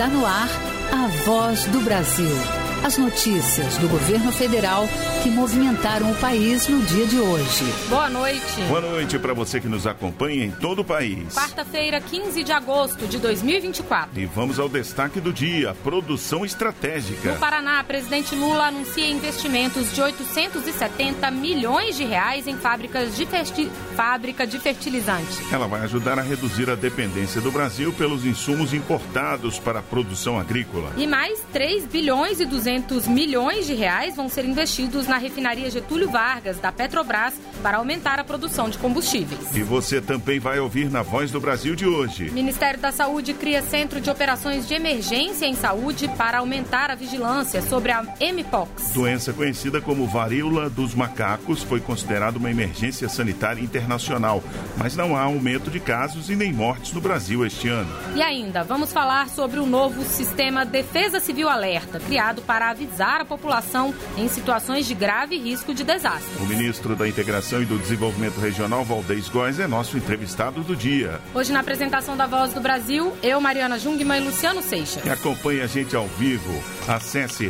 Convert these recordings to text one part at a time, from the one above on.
Está no ar a Voz do Brasil. As notícias do governo federal que movimentaram o país no dia de hoje. Boa noite. Boa noite para você que nos acompanha em todo o país. Quarta-feira, 15 de agosto de 2024. E vamos ao destaque do dia, produção estratégica. No Paraná, presidente Lula anuncia investimentos de 870 milhões de reais em fábrica de fertilizante. Ela vai ajudar a reduzir a dependência do Brasil pelos insumos importados para a produção agrícola. E mais 3 bilhões e 200 milhões de reais vão ser investidos na refinaria Getúlio Vargas, da Petrobras, para aumentar a produção de combustíveis. E você também vai ouvir na Voz do Brasil de hoje. O Ministério da Saúde cria Centro de Operações de Emergência em Saúde para aumentar a vigilância sobre a Mpox. Doença conhecida como varíola dos macacos foi considerada uma emergência sanitária internacional, mas não há aumento de casos e nem mortes no Brasil este ano. E ainda, vamos falar sobre o novo sistema Defesa Civil Alerta, criado para avisar a população em situações de grave risco de desastre. O ministro da Integração e do Desenvolvimento Regional, Valdez Góes, é nosso entrevistado do dia. Hoje, na apresentação da Voz do Brasil, eu, Mariana Jungmann e Luciano Seixas. E acompanhe a gente ao vivo. Acesse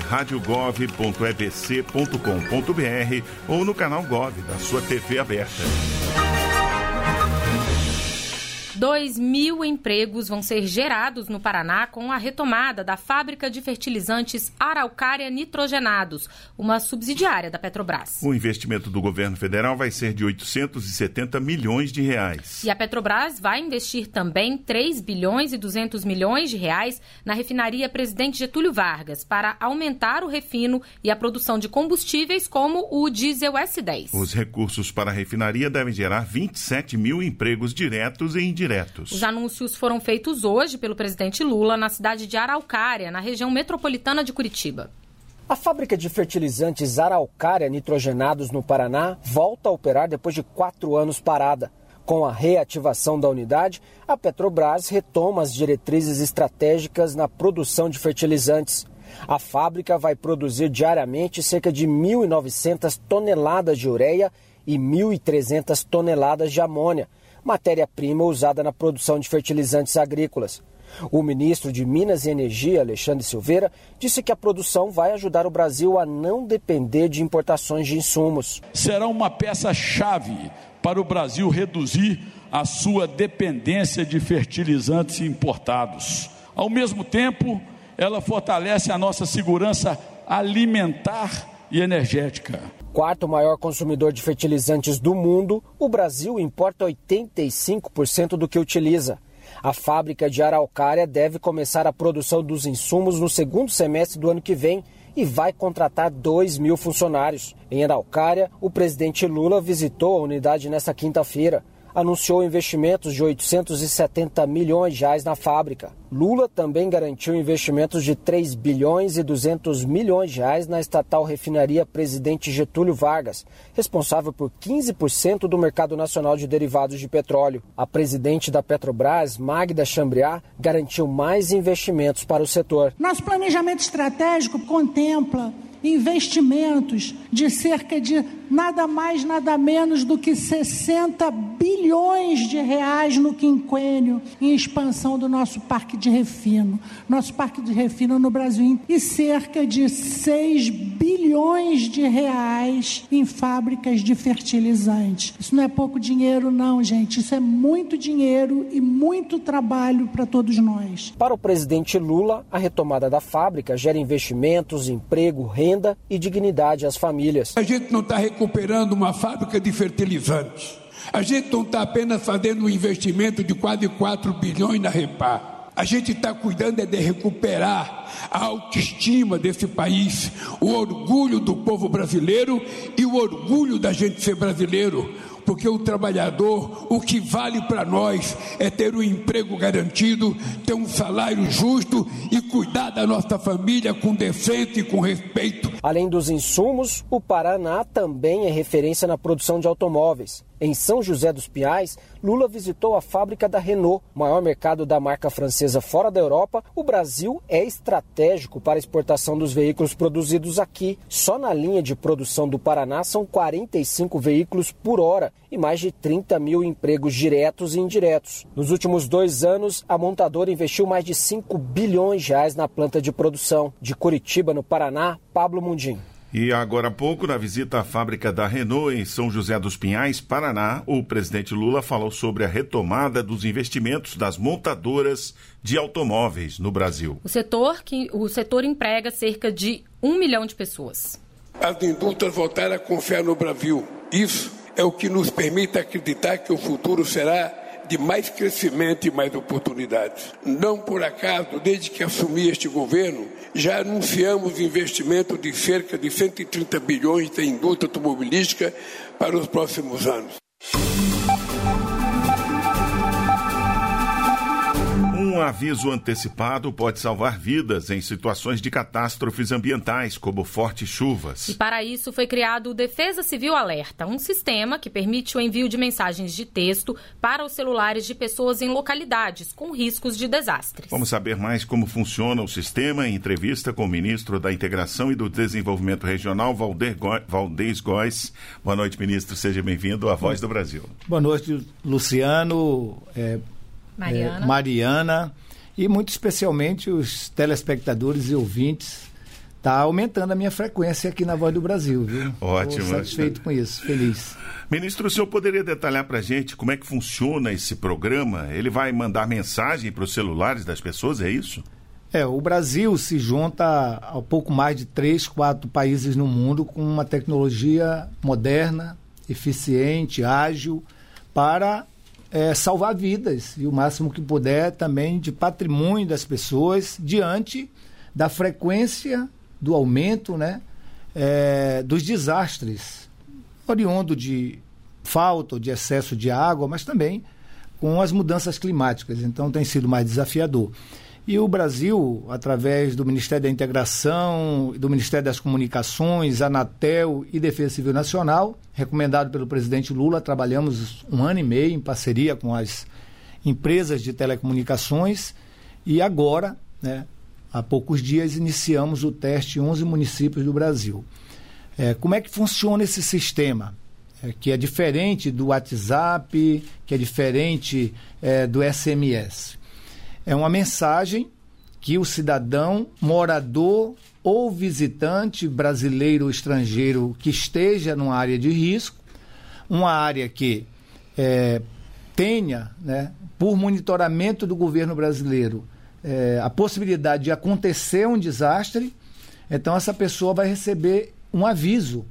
radiogov.ebc.com.br ou no canal Gov da sua TV aberta. 2.000 empregos vão ser gerados no Paraná com a retomada da fábrica de fertilizantes Araucária Nitrogenados, uma subsidiária da Petrobras. O investimento do governo federal vai ser de 870 milhões de reais. E a Petrobras vai investir também 3 bilhões e 200 milhões de reais na refinaria Presidente Getúlio Vargas para aumentar o refino e a produção de combustíveis como o diesel S10. Os recursos para a refinaria devem gerar 27 mil empregos diretos e indiretos. Os anúncios foram feitos hoje pelo presidente Lula na cidade de Araucária, na região metropolitana de Curitiba. A fábrica de fertilizantes Araucária Nitrogenados no Paraná volta a operar depois de 4 anos parada. Com a reativação da unidade, a Petrobras retoma as diretrizes estratégicas na produção de fertilizantes. A fábrica vai produzir diariamente cerca de 1.900 toneladas de ureia e 1.300 toneladas de amônia, matéria-prima usada na produção de fertilizantes agrícolas. O ministro de Minas e Energia, Alexandre Silveira, disse que a produção vai ajudar o Brasil a não depender de importações de insumos. Será uma peça-chave para o Brasil reduzir a sua dependência de fertilizantes importados. Ao mesmo tempo, ela fortalece a nossa segurança alimentar e energética. Quarto maior consumidor de fertilizantes do mundo, o Brasil importa 85% do que utiliza. A fábrica de Araucária deve começar a produção dos insumos no segundo semestre do ano que vem e vai contratar 2.000 funcionários. Em Araucária, o presidente Lula visitou a unidade nesta quinta-feira. Anunciou investimentos de 870 milhões de reais na fábrica. Lula também garantiu investimentos de 3 bilhões e 200 milhões de reais na estatal refinaria Presidente Getúlio Vargas, responsável por 15% do mercado nacional de derivados de petróleo. A presidente da Petrobras, Magda Chambriard, garantiu mais investimentos para o setor. Nosso planejamento estratégico contempla investimentos de cerca de nada mais, nada menos do que 60 bilhões de reais no quinquênio em expansão do nosso parque de refino. Nosso parque de refino no Brasil e cerca de 6 bilhões de reais em fábricas de fertilizantes. Isso não é pouco dinheiro não, gente. Isso é muito dinheiro e muito trabalho para todos nós. Para o presidente Lula, a retomada da fábrica gera investimentos, emprego, renda e dignidade às famílias. A gente não está recuperando uma fábrica de fertilizantes. A gente não está apenas fazendo um investimento de quase 4 bilhões na Repar. A gente está cuidando de recuperar a autoestima desse país, o orgulho do povo brasileiro e o orgulho da gente ser brasileiro. Porque o trabalhador, o que vale para nós é ter um emprego garantido, ter um salário justo e cuidar da nossa família com decência e com respeito. Além dos insumos, o Paraná também é referência na produção de automóveis. Em São José dos Pinhais, Lula visitou a fábrica da Renault, maior mercado da marca francesa fora da Europa. O Brasil é estratégico para a exportação dos veículos produzidos aqui. Só na linha de produção do Paraná são 45 veículos por hora e mais de 30 mil empregos diretos e indiretos. Nos últimos 2 anos, a montadora investiu mais de 5 bilhões de reais na planta de produção. De Curitiba, no Paraná, Pablo Mundim. E agora há pouco, na visita à fábrica da Renault em São José dos Pinhais, Paraná, o presidente Lula falou sobre a retomada dos investimentos das montadoras de automóveis no Brasil. O setor emprega cerca de 1 milhão de pessoas. As indústrias voltaram a confiar no Brasil. Isso é o que nos permite acreditar que o futuro será de mais crescimento e mais oportunidades. Não por acaso, desde que assumi este governo, já anunciamos investimento de cerca de 130 bilhões da indústria automobilística para os próximos anos. Um aviso antecipado pode salvar vidas em situações de catástrofes ambientais, como fortes chuvas. E para isso foi criado o Defesa Civil Alerta, um sistema que permite o envio de mensagens de texto para os celulares de pessoas em localidades com riscos de desastres. Vamos saber mais como funciona o sistema em entrevista com o ministro da Integração e do Desenvolvimento Regional, Valdez Góes. Boa noite, ministro. Seja bem-vindo à Voz do Brasil. Boa noite, Luciano, Mariana e muito especialmente os telespectadores e ouvintes. Está aumentando a minha frequência aqui na Voz do Brasil, viu? Ótimo. Estou satisfeito com isso, feliz. Ministro, o senhor poderia detalhar para a gente como é que funciona esse programa? Ele vai mandar mensagem para os celulares das pessoas, é isso? O Brasil se junta a pouco mais de 3, 4 países no mundo com uma tecnologia moderna, eficiente, ágil, para salvar vidas e o máximo que puder também de patrimônio das pessoas diante da frequência do aumento, dos desastres, oriundo de falta ou de excesso de água, mas também com as mudanças climáticas. Então tem sido mais desafiador. E o Brasil, através do Ministério da Integração, do Ministério das Comunicações, Anatel e Defesa Civil Nacional, recomendado pelo presidente Lula, trabalhamos 1 ano e meio em parceria com as empresas de telecomunicações e agora, há poucos dias, iniciamos o teste em 11 municípios do Brasil. Como é que funciona esse sistema? Que é diferente do WhatsApp, que é diferente do SMS. É uma mensagem que o cidadão, morador ou visitante brasileiro ou estrangeiro que esteja numa área de risco, uma área que tenha, por monitoramento do governo brasileiro, a possibilidade de acontecer um desastre, então essa pessoa vai receber um aviso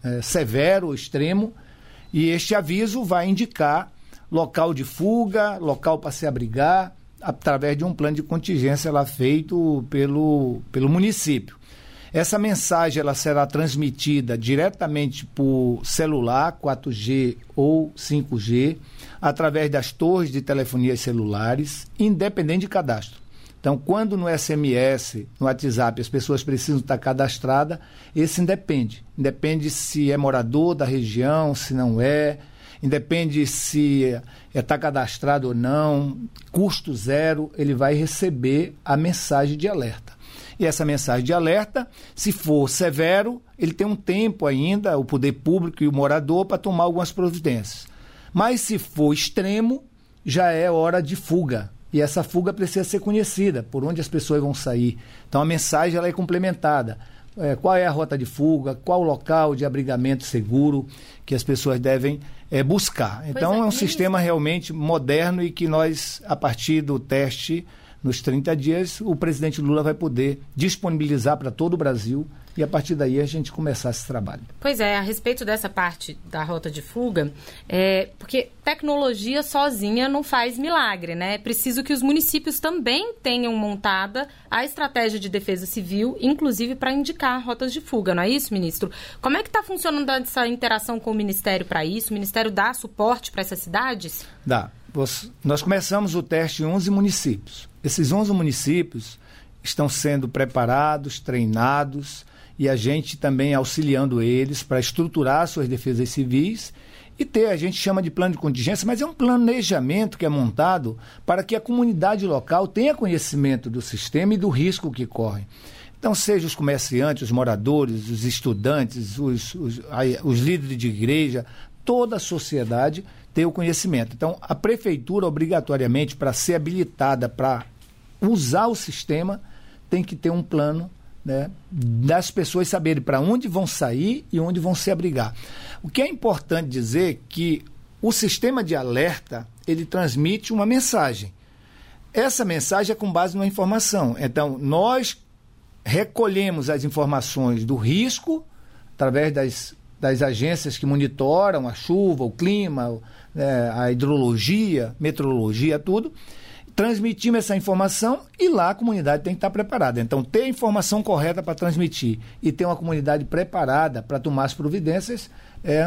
severo ou extremo, e este aviso vai indicar local de fuga, local para se abrigar, através de um plano de contingência lá feito pelo município. Essa mensagem ela será transmitida diretamente por celular, 4G ou 5G, através das torres de telefonias celulares, independente de cadastro. Então, quando no SMS, no WhatsApp, as pessoas precisam estar cadastradas, esse independe. Independe se é morador da região, se não é, independe se está cadastrado ou não, custo zero, ele vai receber a mensagem de alerta. E essa mensagem de alerta, se for severo, ele tem um tempo ainda, o poder público e o morador, para tomar algumas providências. Mas se for extremo, já é hora de fuga. E essa fuga precisa ser conhecida, por onde as pessoas vão sair. Então a mensagem ela é complementada. Qual é a rota de fuga, qual o local de abrigamento seguro que as pessoas devem buscar. Então é um sistema realmente moderno e que nós, a partir do teste, nos 30 dias, o presidente Lula vai poder disponibilizar para todo o Brasil e a partir daí a gente começar esse trabalho. Pois é, a respeito dessa parte da rota de fuga, porque tecnologia sozinha não faz milagre, né? É preciso que os municípios também tenham montada a estratégia de defesa civil, inclusive para indicar rotas de fuga, não é isso, ministro? Como é que está funcionando essa interação com o Ministério para isso? O Ministério dá suporte para essas cidades? Dá. Nós começamos o teste em 11 municípios. Esses 11 municípios estão sendo preparados, treinados, e a gente também auxiliando eles para estruturar suas defesas civis e a gente chama de plano de contingência, mas é um planejamento que é montado para que a comunidade local tenha conhecimento do sistema e do risco que corre. Então, seja os comerciantes, os moradores, os estudantes, os líderes de igreja, toda a sociedade ter o conhecimento. Então, a prefeitura, obrigatoriamente, para ser habilitada para usar o sistema, tem que ter um plano, né, das pessoas saberem para onde vão sair e onde vão se abrigar. O que é importante dizer que o sistema de alerta, ele transmite uma mensagem. Essa mensagem é com base numa informação. Então, nós recolhemos as informações do risco através das agências que monitoram a chuva, o clima, a hidrologia, meteorologia, tudo. Transmitimos essa informação e lá a comunidade tem que estar preparada. Então, ter a informação correta para transmitir e ter uma comunidade preparada para tomar as providências é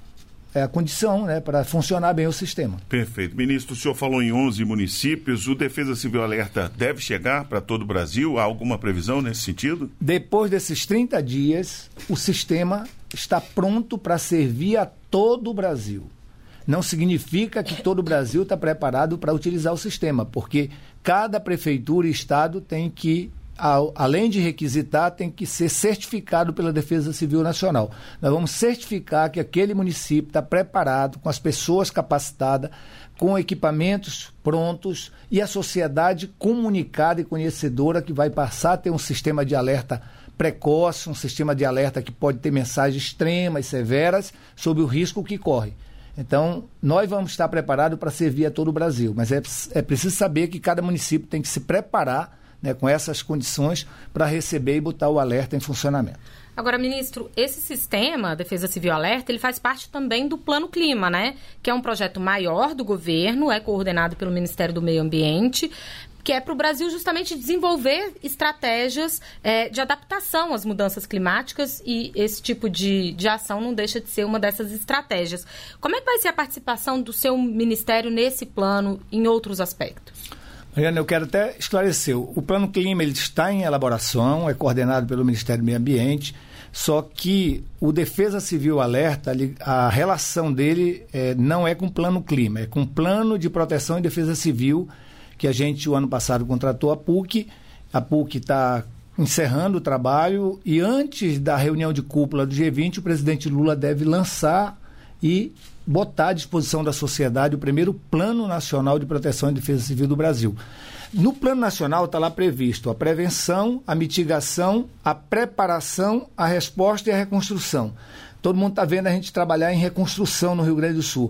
a condição, né, para funcionar bem o sistema. Perfeito. Ministro, o senhor falou em 11 municípios. O Defesa Civil Alerta deve chegar para todo o Brasil? Há alguma previsão nesse sentido? Depois desses 30 dias, o sistema está pronto para servir a todo o Brasil. Não significa que todo o Brasil está preparado para utilizar o sistema, porque cada prefeitura e estado tem que, além de requisitar, tem que ser certificado pela Defesa Civil Nacional. Nós vamos certificar que aquele município está preparado, com as pessoas capacitadas, com equipamentos prontos e a sociedade comunicada e conhecedora que vai passar a ter um sistema de alerta precoce, um sistema de alerta que pode ter mensagens extremas, severas, sobre o risco que corre. Então, nós vamos estar preparados para servir a todo o Brasil, mas é preciso saber que cada município tem que se preparar, né, com essas condições para receber e botar o alerta em funcionamento. Agora, ministro, esse sistema, Defesa Civil Alerta, ele faz parte também do Plano Clima, né? Que é um projeto maior do governo, é coordenado pelo Ministério do Meio Ambiente, que é para o Brasil justamente desenvolver estratégias de adaptação às mudanças climáticas, e esse tipo de ação não deixa de ser uma dessas estratégias. Como é que vai ser a participação do seu ministério nesse plano em outros aspectos? Mariana, eu quero até esclarecer. O Plano Clima ele está em elaboração, é coordenado pelo Ministério do Meio Ambiente, só que o Defesa Civil Alerta, a relação dele não é com o Plano Clima, é com o Plano de Proteção e Defesa Civil, que a gente, o ano passado, contratou a PUC. A PUC está encerrando o trabalho e antes da reunião de cúpula do G20, o presidente Lula deve lançar e botar à disposição da sociedade o primeiro Plano Nacional de Proteção e Defesa Civil do Brasil. No Plano Nacional está lá previsto a prevenção, a mitigação, a preparação, a resposta e a reconstrução. Todo mundo está vendo a gente trabalhar em reconstrução no Rio Grande do Sul.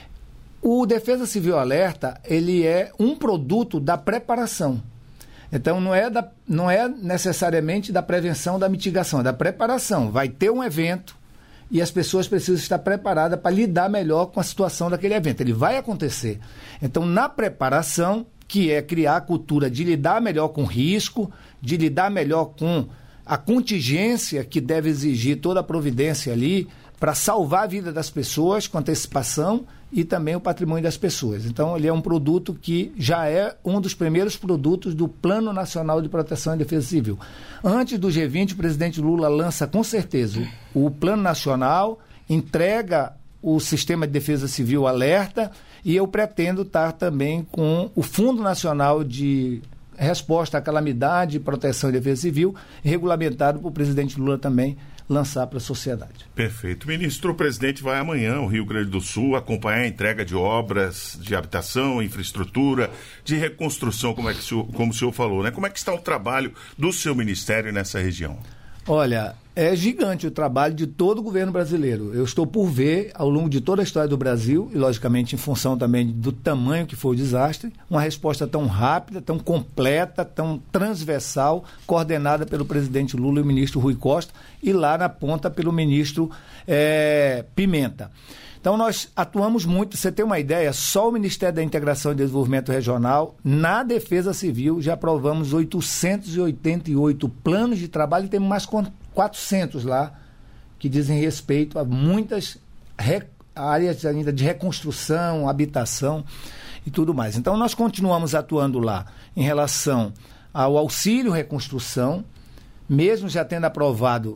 O Defesa Civil Alerta, ele é um produto da preparação. Então, não é necessariamente da prevenção, da mitigação, é da preparação. Vai ter um evento e as pessoas precisam estar preparadas para lidar melhor com a situação daquele evento. Ele vai acontecer. Então, na preparação, que é criar a cultura de lidar melhor com o risco, de lidar melhor com a contingência que deve exigir toda a providência ali para salvar a vida das pessoas com antecipação e também o patrimônio das pessoas. Então, ele é um produto que já é um dos primeiros produtos do Plano Nacional de Proteção e Defesa Civil. Antes do G20, o presidente Lula lança, com certeza, o Plano Nacional, entrega o Sistema de Defesa Civil Alerta, e eu pretendo estar também com o Fundo Nacional de Resposta à Calamidade, Proteção e Defesa Civil, regulamentado por o presidente Lula também lançar para a sociedade. Perfeito. Ministro, o presidente vai amanhã ao Rio Grande do Sul acompanhar a entrega de obras de habitação, infraestrutura, de reconstrução, como o senhor falou, né? Como é que está o trabalho do seu ministério nessa região? Olha, é gigante o trabalho de todo o governo brasileiro. Eu estou por ver, ao longo de toda a história do Brasil, e logicamente em função também do tamanho que foi o desastre, uma resposta tão rápida, tão completa, tão transversal, coordenada pelo presidente Lula e o ministro Rui Costa, e lá na ponta pelo ministro Pimenta. Então, nós atuamos muito. Você tem uma ideia, só o Ministério da Integração e Desenvolvimento Regional, na Defesa Civil, já aprovamos 888 planos de trabalho e temos mais 400 lá, que dizem respeito a muitas áreas ainda de reconstrução, habitação e tudo mais. Então, nós continuamos atuando lá em relação ao auxílio reconstrução, mesmo já tendo aprovado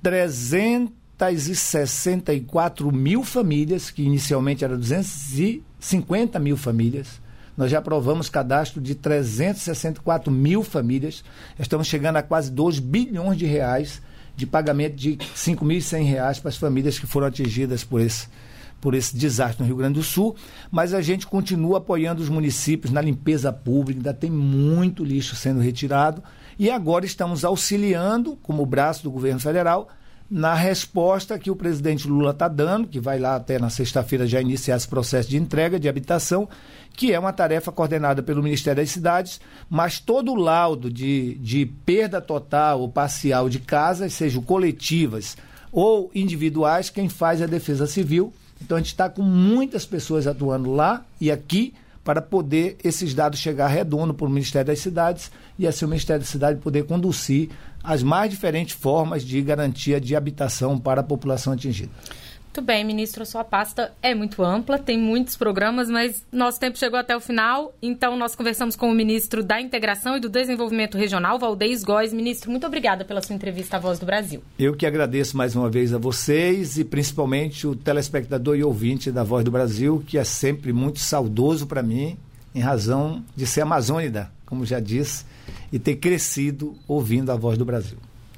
364 mil famílias, que inicialmente eram 250 mil famílias. Nós já aprovamos cadastro de 364 mil famílias. Estamos chegando a quase 2 bilhões de reais de pagamento de R$ 5.100 para as famílias que foram atingidas por por esse desastre no Rio Grande do Sul, mas a gente continua apoiando os municípios na limpeza pública, ainda tem muito lixo sendo retirado, e agora estamos auxiliando, como braço do governo federal, na resposta que o presidente Lula está dando, que vai lá até na sexta-feira já iniciar esse processo de entrega de habitação, que é uma tarefa coordenada pelo Ministério das Cidades, mas todo o laudo de perda total ou parcial de casas, sejam coletivas ou individuais, quem faz é a Defesa Civil. Então a gente está com muitas pessoas atuando lá e aqui para poder esses dados chegar redondo para o Ministério das Cidades e assim o Ministério da Cidade poder conduzir as mais diferentes formas de garantia de habitação para a população atingida. Muito bem, ministro, a sua pasta é muito ampla, tem muitos programas, mas nosso tempo chegou até o final, então nós conversamos com o ministro da Integração e do Desenvolvimento Regional, Valdez Góes. Ministro, muito obrigada pela sua entrevista à Voz do Brasil. Eu que agradeço mais uma vez a vocês e principalmente o telespectador e ouvinte da Voz do Brasil, que é sempre muito saudoso para mim, em razão de ser amazônida, como já disse, e ter crescido ouvindo a Voz do Brasil.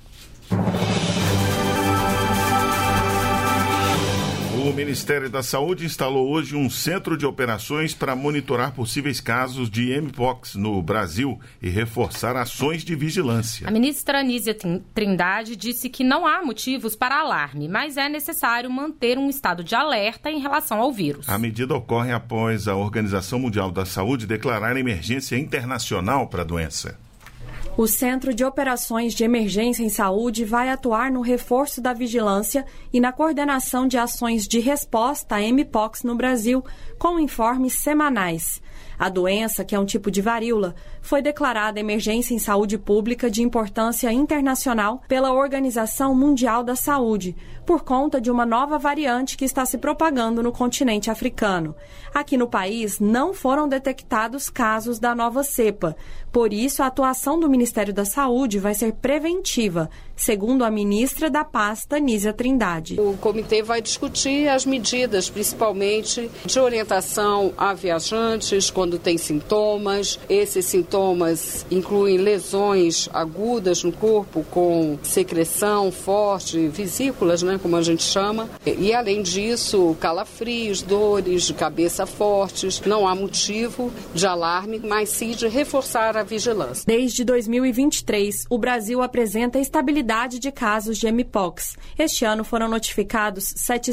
O Ministério da Saúde instalou hoje um centro de operações para monitorar possíveis casos de Mpox no Brasil e reforçar ações de vigilância. A ministra Nízia Trindade disse que não há motivos para alarme, mas é necessário manter um estado de alerta em relação ao vírus. A medida ocorre após a Organização Mundial da Saúde declarar emergência internacional para a doença. O Centro de Operações de Emergência em Saúde vai atuar no reforço da vigilância e na coordenação de ações de resposta a Mpox no Brasil, com informes semanais. A doença, que é um tipo de varíola, foi declarada emergência em saúde pública de importância internacional pela Organização Mundial da Saúde, por conta de uma nova variante que está se propagando no continente africano. Aqui no país, não foram detectados casos da nova cepa. Por isso, a atuação do Ministério da Saúde vai ser preventiva, segundo a ministra da pasta, Nízia Trindade. O comitê vai discutir as medidas, principalmente de orientação a viajantes quando tem sintomas. Esses sintomas incluem lesões agudas no corpo com secreção forte, vesículas, como a gente chama. E, além disso, calafrios, dores de cabeça fortes. Não há motivo de alarme, mas sim de reforçar a vigilância. Desde 2023, o Brasil apresenta estabilidade de casos de Mpox. Este ano foram notificados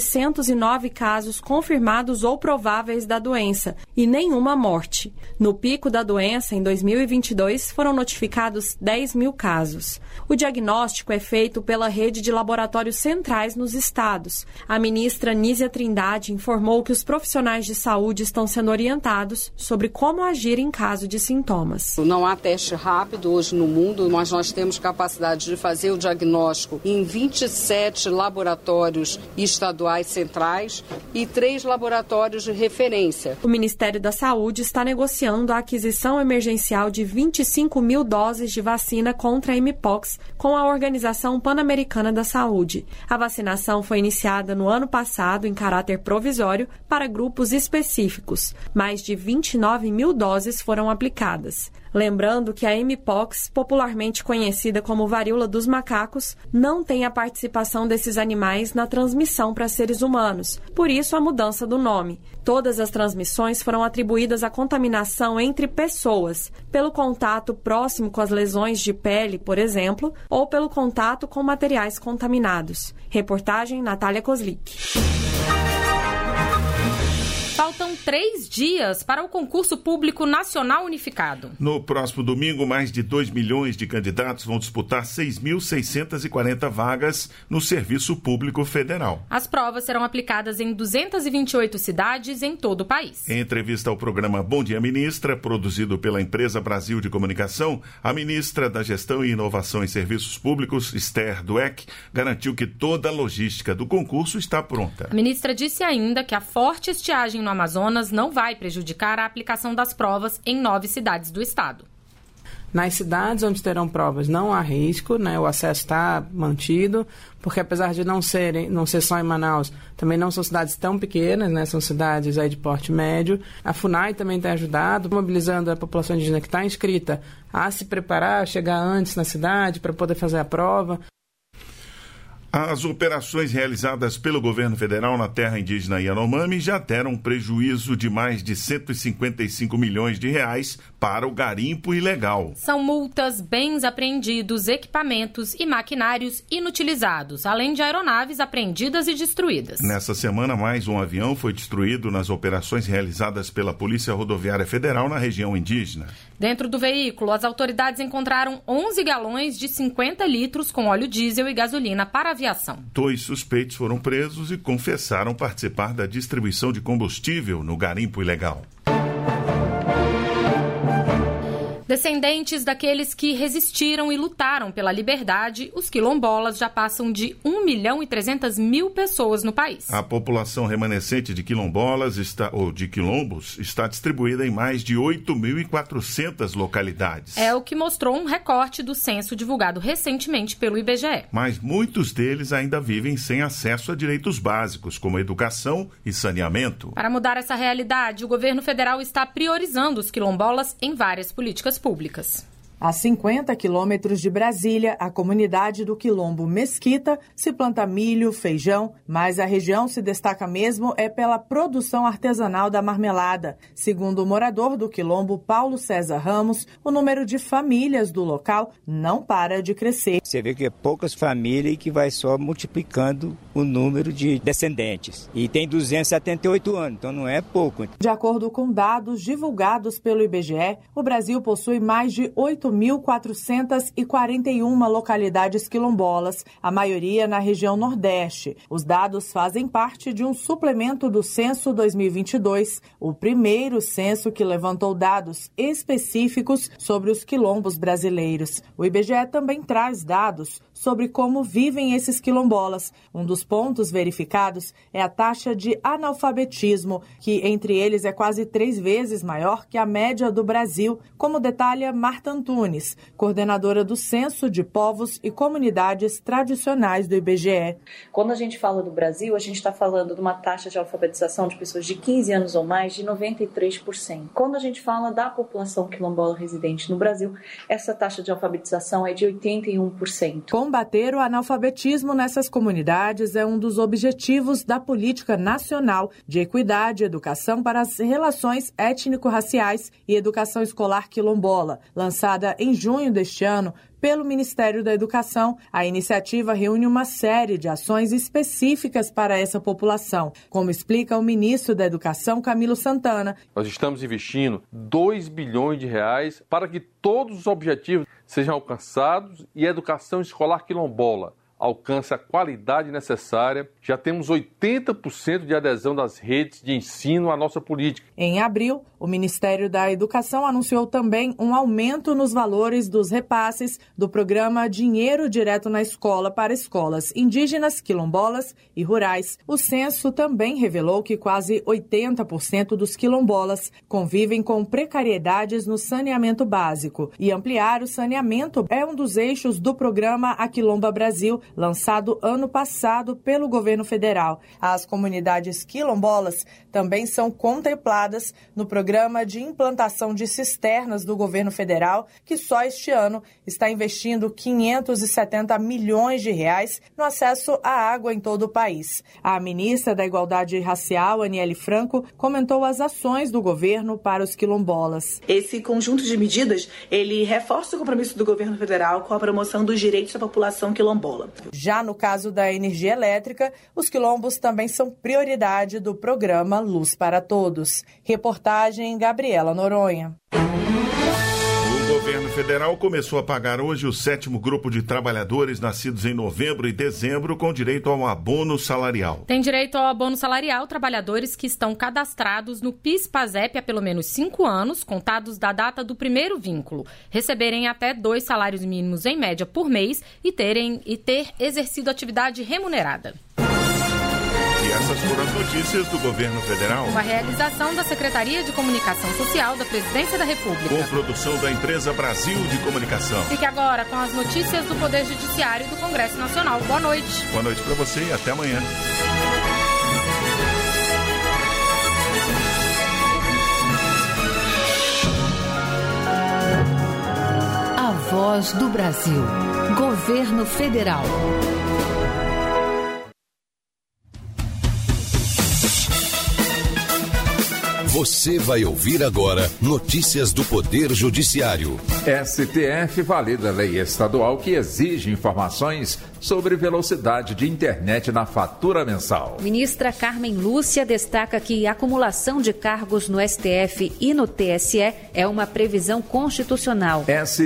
709 casos confirmados ou prováveis da doença e nenhuma morte. No pico da doença, em 2022, foram notificados 10 mil casos. O diagnóstico é feito pela rede de laboratórios centrais nos estados. A ministra Nízia Trindade informou que os profissionais de saúde estão sendo orientados sobre como agir em caso de sintomas. Não há teste rápido hoje no mundo, mas nós temos capacidade de fazer o diagnóstico em 27 laboratórios estaduais centrais e 3 laboratórios de referência. O Ministério da Saúde está negociando a aquisição emergencial de 25 mil doses de vacina contra a Mpox com a Organização Pan-Americana da Saúde. A vacinação foi iniciada no ano passado em caráter provisório para grupos específicos. Mais de 29 mil doses foram aplicadas. Lembrando que a Mpox, popularmente conhecida como varíola dos macacos, não tem a participação desses animais na transmissão para seres humanos, por isso a mudança do nome. Todas as transmissões foram atribuídas à contaminação entre pessoas, pelo contato próximo com as lesões de pele, por exemplo, ou pelo contato com materiais contaminados. Reportagem Natália Kozlik. Faltam 3 dias para o concurso público nacional unificado. No próximo domingo, mais de 2 milhões de candidatos vão disputar 6.640 vagas no Serviço Público Federal. As provas serão aplicadas em 228 cidades em todo o país. Em entrevista ao programa Bom Dia Ministra, produzido pela Empresa Brasil de Comunicação, a ministra da Gestão e Inovação em Serviços Públicos, Esther Dweck, garantiu que toda a logística do concurso está pronta. A ministra disse ainda que a forte estiagem no Amazonas não vai prejudicar a aplicação das provas em 9 cidades do estado. Nas cidades onde terão provas não há risco, o acesso está mantido, porque apesar de não ser só em Manaus, também não são cidades tão pequenas, são cidades aí de porte médio. A FUNAI também tem ajudado, mobilizando a população indígena que está inscrita a se preparar, a chegar antes na cidade para poder fazer a prova. As operações realizadas pelo governo federal na terra indígena Yanomami já deram um prejuízo de mais de 155 milhões de reais para o garimpo ilegal. São multas, bens apreendidos, equipamentos e maquinários inutilizados, além de aeronaves apreendidas e destruídas. Nessa semana, mais um avião foi destruído nas operações realizadas pela Polícia Rodoviária Federal na região indígena. Dentro do veículo, as autoridades encontraram 11 galões de 50 litros com óleo diesel e gasolina para aviação. 2 suspeitos foram presos e confessaram participar da distribuição de combustível no garimpo ilegal. Descendentes daqueles que resistiram e lutaram pela liberdade, os quilombolas já passam de 1.300.000 pessoas no país. A população remanescente de quilombolas de quilombos está distribuída em mais de 8.400 localidades. É o que mostrou um recorte do censo divulgado recentemente pelo IBGE. Mas muitos deles ainda vivem sem acesso a direitos básicos, como educação e saneamento. Para mudar essa realidade, o governo federal está priorizando os quilombolas em várias políticas públicas. A 50 quilômetros de Brasília, a comunidade do Quilombo Mesquita se planta milho, feijão, mas a região se destaca mesmo pela produção artesanal da marmelada. Segundo o morador do Quilombo, Paulo César Ramos, o número de famílias do local não para de crescer. Você vê que é poucas famílias e que vai só multiplicando o número de descendentes. E tem 278 anos, então não é pouco. De acordo com dados divulgados pelo IBGE, o Brasil possui mais de 8.441 localidades quilombolas, a maioria na região Nordeste. Os dados fazem parte de um suplemento do Censo 2022, o primeiro censo que levantou dados específicos sobre os quilombos brasileiros. O IBGE também traz dados sobre como vivem esses quilombolas. Um dos pontos verificados é a taxa de analfabetismo, que entre eles é quase 3 vezes maior que a média do Brasil, como detalha Marta Antunes, coordenadora do Censo de Povos e Comunidades Tradicionais do IBGE. Quando a gente fala do Brasil, a gente está falando de uma taxa de alfabetização de pessoas de 15 anos ou mais de 93%. Quando a gente fala da população quilombola residente no Brasil, essa taxa de alfabetização é de 81%. Combater o analfabetismo nessas comunidades é um dos objetivos da Política Nacional de Equidade e Educação para as Relações Étnico-Raciais e Educação Escolar Quilombola, lançada em junho deste ano pelo Ministério da Educação. A iniciativa reúne uma série de ações específicas para essa população, como explica o ministro da Educação, Camilo Santana. Nós estamos investindo 2 bilhões de reais para que todos os objetivos sejam alcançados e a educação escolar quilombola alcance a qualidade necessária. Já temos 80% de adesão das redes de ensino à nossa política. Em abril, o Ministério da Educação anunciou também um aumento nos valores dos repasses do programa Dinheiro Direto na Escola para escolas indígenas, quilombolas e rurais. O censo também revelou que quase 80% dos quilombolas convivem com precariedades no saneamento básico. E ampliar o saneamento é um dos eixos do programa Aquilomba Brasil, lançado ano passado pelo governo federal. As comunidades quilombolas também são contempladas no programa de implantação de cisternas do governo federal, que só este ano está investindo 570 milhões de reais no acesso à água em todo o país. A ministra da Igualdade Racial, Aniele Franco, comentou as ações do governo para os quilombolas. Esse conjunto de medidas, ele reforça o compromisso do governo federal com a promoção dos direitos da população quilombola. Já no caso da energia elétrica, os quilombos também são prioridade do programa Luz para Todos. Reportagem Gabriela Noronha. O governo federal começou a pagar hoje o 7º grupo de trabalhadores nascidos em novembro e dezembro com direito ao abono salarial. Tem direito ao abono salarial trabalhadores que estão cadastrados no PIS/PASEP há pelo menos 5 anos, contados da data do primeiro vínculo, receberem até 2 salários mínimos em média por mês e ter exercido atividade remunerada. E essas foram as notícias do governo federal. Uma realização da Secretaria de Comunicação Social da Presidência da República. Com produção da empresa Brasil de Comunicação. Fique agora com as notícias do Poder Judiciário e do Congresso Nacional. Boa noite. Boa noite para você e até amanhã. A Voz do Brasil. Governo Federal. Você vai ouvir agora notícias do Poder Judiciário. STF valida lei estadual que exige informações sobre velocidade de internet na fatura mensal. Ministra Carmen Lúcia destaca que a acumulação de cargos no STF e no TSE é uma previsão constitucional.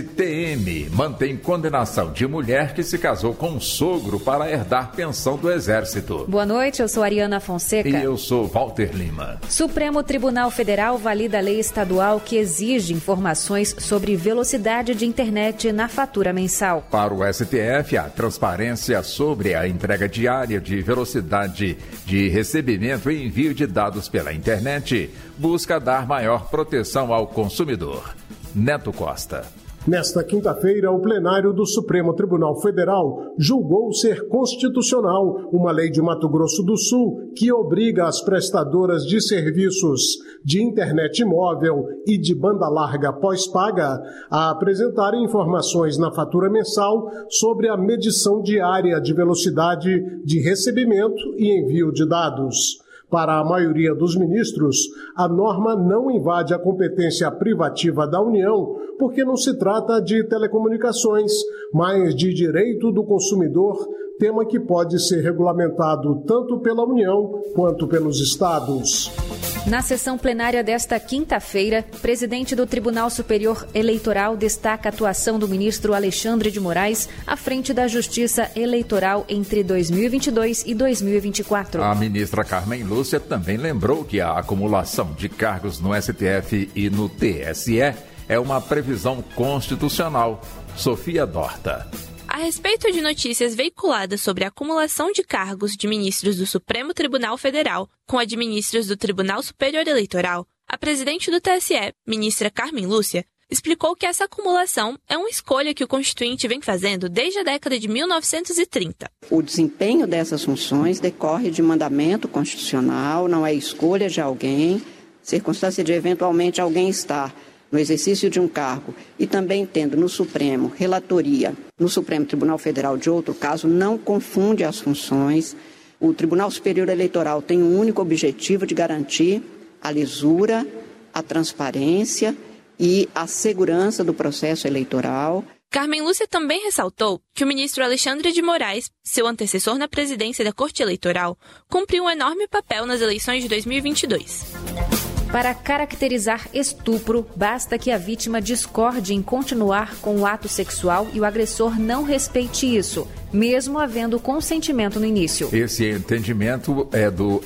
STM mantém condenação de mulher que se casou com um sogro para herdar pensão do Exército. Boa noite, eu sou Ariana Fonseca. E eu sou Walter Lima. Supremo Tribunal Federal valida a lei estadual que exige informações sobre velocidade de internet na fatura mensal. Para o STF, a transparência sobre a entrega diária de velocidade de recebimento e envio de dados pela internet busca dar maior proteção ao consumidor. Neto Costa. Nesta quinta-feira, o plenário do Supremo Tribunal Federal julgou ser constitucional uma lei de Mato Grosso do Sul que obriga as prestadoras de serviços de internet móvel e de banda larga pós-paga a apresentarem informações na fatura mensal sobre a medição diária de velocidade de recebimento e envio de dados. Para a maioria dos ministros, a norma não invade a competência privativa da União, porque não se trata de telecomunicações, mas de direito do consumidor, tema que pode ser regulamentado tanto pela União quanto pelos estados. Na sessão plenária desta quinta-feira, o presidente do Tribunal Superior Eleitoral destaca a atuação do ministro Alexandre de Moraes à frente da Justiça Eleitoral entre 2022 e 2024. A ministra Carmen Lúcia também lembrou que a acumulação de cargos no STF e no TSE é uma previsão constitucional. Sofia Dorta. A respeito de notícias veiculadas sobre a acumulação de cargos de ministros do Supremo Tribunal Federal com a de ministros do Tribunal Superior Eleitoral, a presidente do TSE, ministra Carmen Lúcia, explicou que essa acumulação é uma escolha que o Constituinte vem fazendo desde a década de 1930. O desempenho dessas funções decorre de mandamento constitucional, não é escolha de alguém, circunstância de eventualmente alguém estar no exercício de um cargo e também tendo no Supremo relatoria no Supremo Tribunal Federal de outro caso, não confunde as funções. O Tribunal Superior Eleitoral tem um único objetivo de garantir a lisura, a transparência e a segurança do processo eleitoral. Carmen Lúcia também ressaltou que o ministro Alexandre de Moraes, seu antecessor na presidência da Corte Eleitoral, cumpriu um enorme papel nas eleições de 2022. Para caracterizar estupro, basta que a vítima discorde em continuar com o ato sexual e o agressor não respeite isso, mesmo havendo consentimento no início. Esse entendimento é do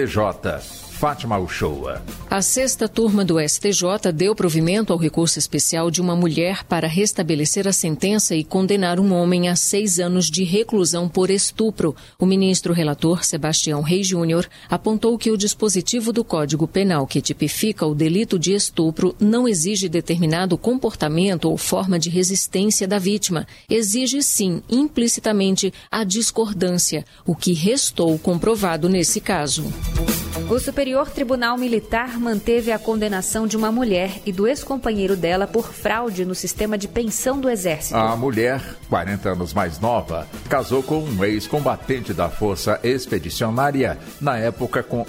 STJ. Fátima Uchoa. A sexta turma do STJ deu provimento ao recurso especial de uma mulher para restabelecer a sentença e condenar um homem a 6 anos de reclusão por estupro. O ministro relator, Sebastião Reis Júnior, apontou que o dispositivo do Código Penal que tipifica o delito de estupro não exige determinado comportamento ou forma de resistência da vítima. Exige, sim, implicitamente, a discordância, o que restou comprovado nesse caso. O Superior Tribunal Militar manteve a condenação de uma mulher e do ex-companheiro dela por fraude no sistema de pensão do Exército. A mulher, 40 anos mais nova, casou com um ex-combatente da Força Expedicionária, na época com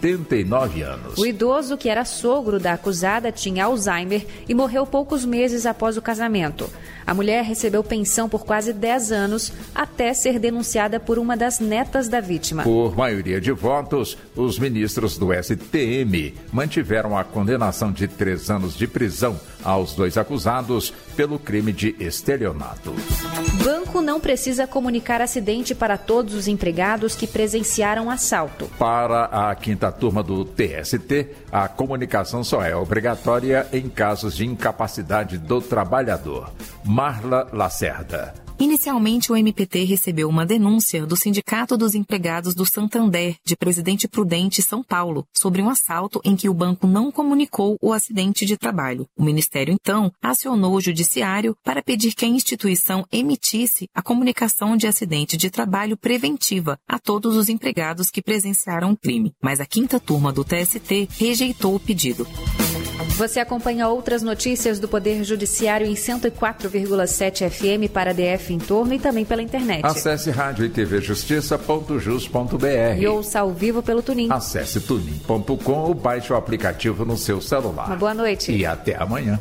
89 anos. O idoso, que era sogro da acusada, tinha Alzheimer e morreu poucos meses após o casamento. A mulher recebeu pensão por quase 10 anos, até ser denunciada por uma das netas da vítima. Por maioria de votos, os ministros do STM mantiveram a condenação de 3 anos de prisão aos 2 acusados pelo crime de estelionato. Banco não precisa comunicar acidente para todos os empregados que presenciaram assalto. Para a quinta turma do TST, a comunicação só é obrigatória em casos de incapacidade do trabalhador. Marla Lacerda. Inicialmente, o MPT recebeu uma denúncia do Sindicato dos Empregados do Santander, de Presidente Prudente, São Paulo, sobre um assalto em que o banco não comunicou o acidente de trabalho. O Ministério, então, acionou o Judiciário para pedir que a instituição emitisse a comunicação de acidente de trabalho preventiva a todos os empregados que presenciaram o crime. Mas a quinta turma do TST rejeitou o pedido. Você acompanha outras notícias do Poder Judiciário em 104,7 FM para DF em torno e também pela internet. Acesse rádio e tvjustiça.jus.br e ouça ao vivo pelo Tunin. Acesse tunin.com ou baixe o aplicativo no seu celular. Uma boa noite. E até amanhã.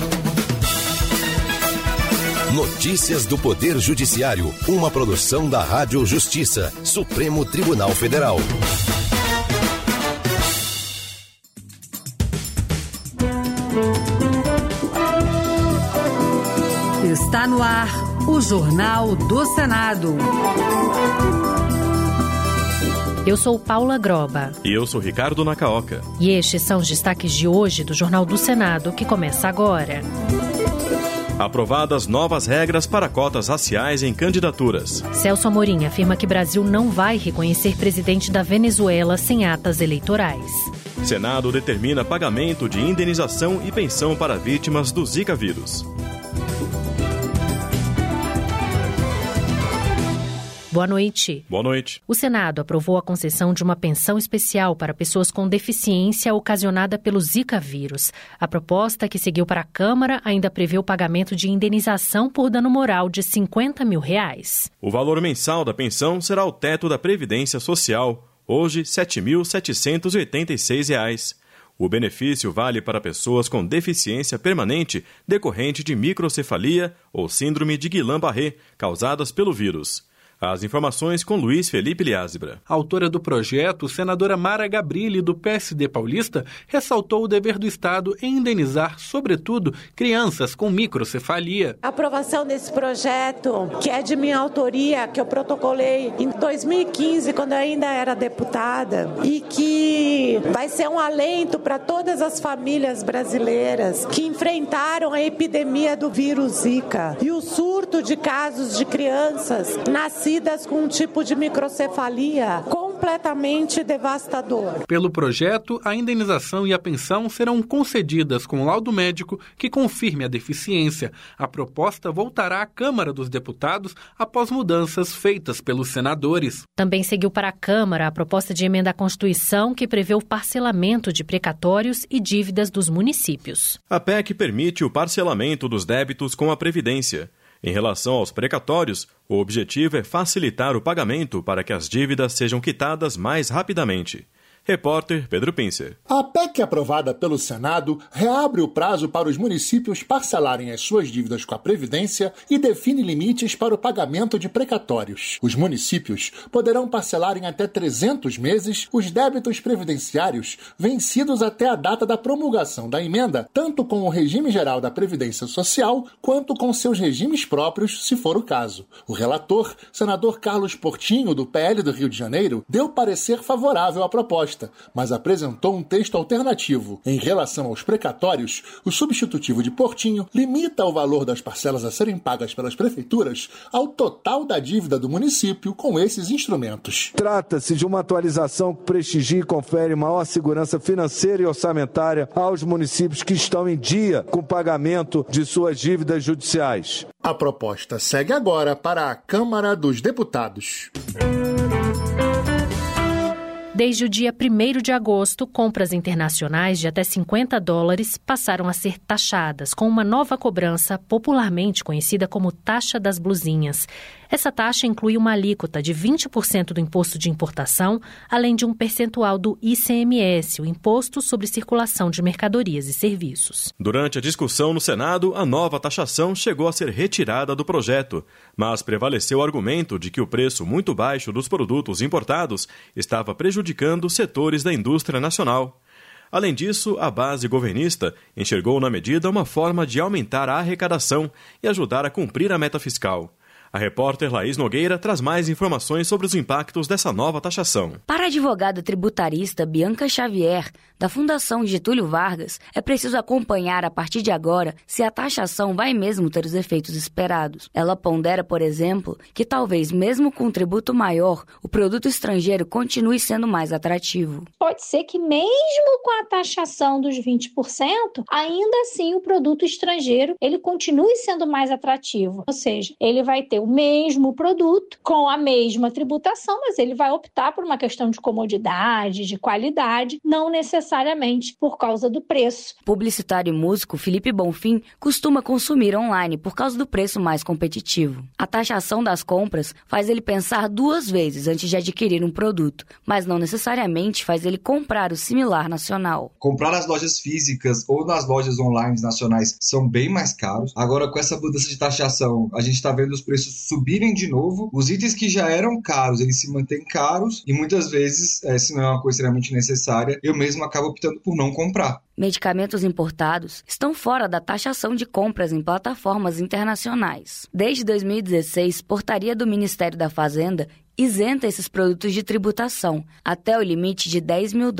Notícias do Poder Judiciário, uma produção da Rádio Justiça, Supremo Tribunal Federal. Está no ar o Jornal do Senado. Eu sou Paula Groba. E eu sou Ricardo Nacaoca. E estes são os destaques de hoje do Jornal do Senado, que começa agora. Aprovadas novas regras para cotas raciais em candidaturas. Celso Amorim afirma que Brasil não vai reconhecer presidente da Venezuela sem atas eleitorais. Senado determina pagamento de indenização e pensão para vítimas do Zika vírus. Boa noite. Boa noite. O Senado aprovou a concessão de uma pensão especial para pessoas com deficiência ocasionada pelo Zika vírus. A proposta, que seguiu para a Câmara, ainda prevê o pagamento de indenização por dano moral de R$50 mil. O valor mensal da pensão será o teto da Previdência Social, hoje R$ 7.786. O benefício vale para pessoas com deficiência permanente decorrente de microcefalia ou síndrome de Guillain-Barré, causadas pelo vírus. As informações com Luiz Felipe Liázebra. A autora do projeto, senadora Mara Gabrilli, do PSD paulista, ressaltou o dever do Estado em indenizar, sobretudo, crianças com microcefalia. A aprovação desse projeto, que é de minha autoria, que eu protocolei em 2015, quando eu ainda era deputada, e que vai ser um alento para todas as famílias brasileiras que enfrentaram a epidemia do vírus Zika e o surto de casos de crianças nascidas com um tipo de microcefalia completamente devastador. Pelo projeto, a indenização e a pensão serão concedidas com laudo médico que confirme a deficiência. A proposta voltará à Câmara dos Deputados após mudanças feitas pelos senadores. Também seguiu para a Câmara a proposta de emenda à Constituição que prevê o parcelamento de precatórios e dívidas dos municípios. A PEC permite o parcelamento dos débitos com a Previdência. Em relação aos precatórios, o objetivo é facilitar o pagamento para que as dívidas sejam quitadas mais rapidamente. Repórter Pedro Pincer. A PEC aprovada pelo Senado reabre o prazo para os municípios parcelarem as suas dívidas com a Previdência e define limites para o pagamento de precatórios. Os municípios poderão parcelar em até 300 meses os débitos previdenciários vencidos até a data da promulgação da emenda, tanto com o regime geral da Previdência Social quanto com seus regimes próprios, se for o caso. O relator, senador Carlos Portinho, do PL do Rio de Janeiro, deu parecer favorável à proposta, mas apresentou um texto alternativo. Em relação aos precatórios, o substitutivo de Portinho limita o valor das parcelas a serem pagas pelas prefeituras ao total da dívida do município com esses instrumentos. Trata-se de uma atualização que prestigia e confere maior segurança financeira e orçamentária aos municípios que estão em dia com o pagamento de suas dívidas judiciais. A proposta segue agora para a Câmara dos Deputados. Desde o dia 1º de agosto, compras internacionais de até $50 passaram a ser taxadas, com uma nova cobrança popularmente conhecida como taxa das blusinhas. Essa taxa inclui uma alíquota de 20% do imposto de importação, além de um percentual do ICMS, o Imposto sobre Circulação de Mercadorias e Serviços. Durante a discussão no Senado, a nova taxação chegou a ser retirada do projeto, mas prevaleceu o argumento de que o preço muito baixo dos produtos importados estava prejudicando setores da indústria nacional. Além disso, a base governista enxergou na medida uma forma de aumentar a arrecadação e ajudar a cumprir a meta fiscal. A repórter Laís Nogueira traz mais informações sobre os impactos dessa nova taxação. Para a advogada tributarista Bianca Xavier, da Fundação Getúlio Vargas, é preciso acompanhar a partir de agora se a taxação vai mesmo ter os efeitos esperados. Ela pondera, por exemplo, que talvez mesmo com um tributo maior, o produto estrangeiro continue sendo mais atrativo. Pode ser que mesmo com a taxação dos 20%, ainda assim o produto estrangeiro ele continue sendo mais atrativo. Ou seja, ele vai ter o mesmo produto, com a mesma tributação, mas ele vai optar por uma questão de comodidade, de qualidade, não necessariamente necessariamente por causa do preço. Publicitário e músico Felipe Bonfim costuma consumir online por causa do preço mais competitivo. A taxação das compras faz ele pensar 2 vezes antes de adquirir um produto, mas não necessariamente faz ele comprar o similar nacional. Comprar nas lojas físicas ou nas lojas online nacionais são bem mais caros. Agora, com essa mudança de taxação, a gente está vendo os preços subirem de novo. Os itens que já eram caros, eles se mantêm caros e muitas vezes, se não é uma coisa extremamente necessária, eu mesmo acabo optando por não comprar. Medicamentos importados estão fora da taxação de compras em plataformas internacionais. Desde 2016, portaria do Ministério da Fazenda isenta esses produtos de tributação, até o limite de $10 mil.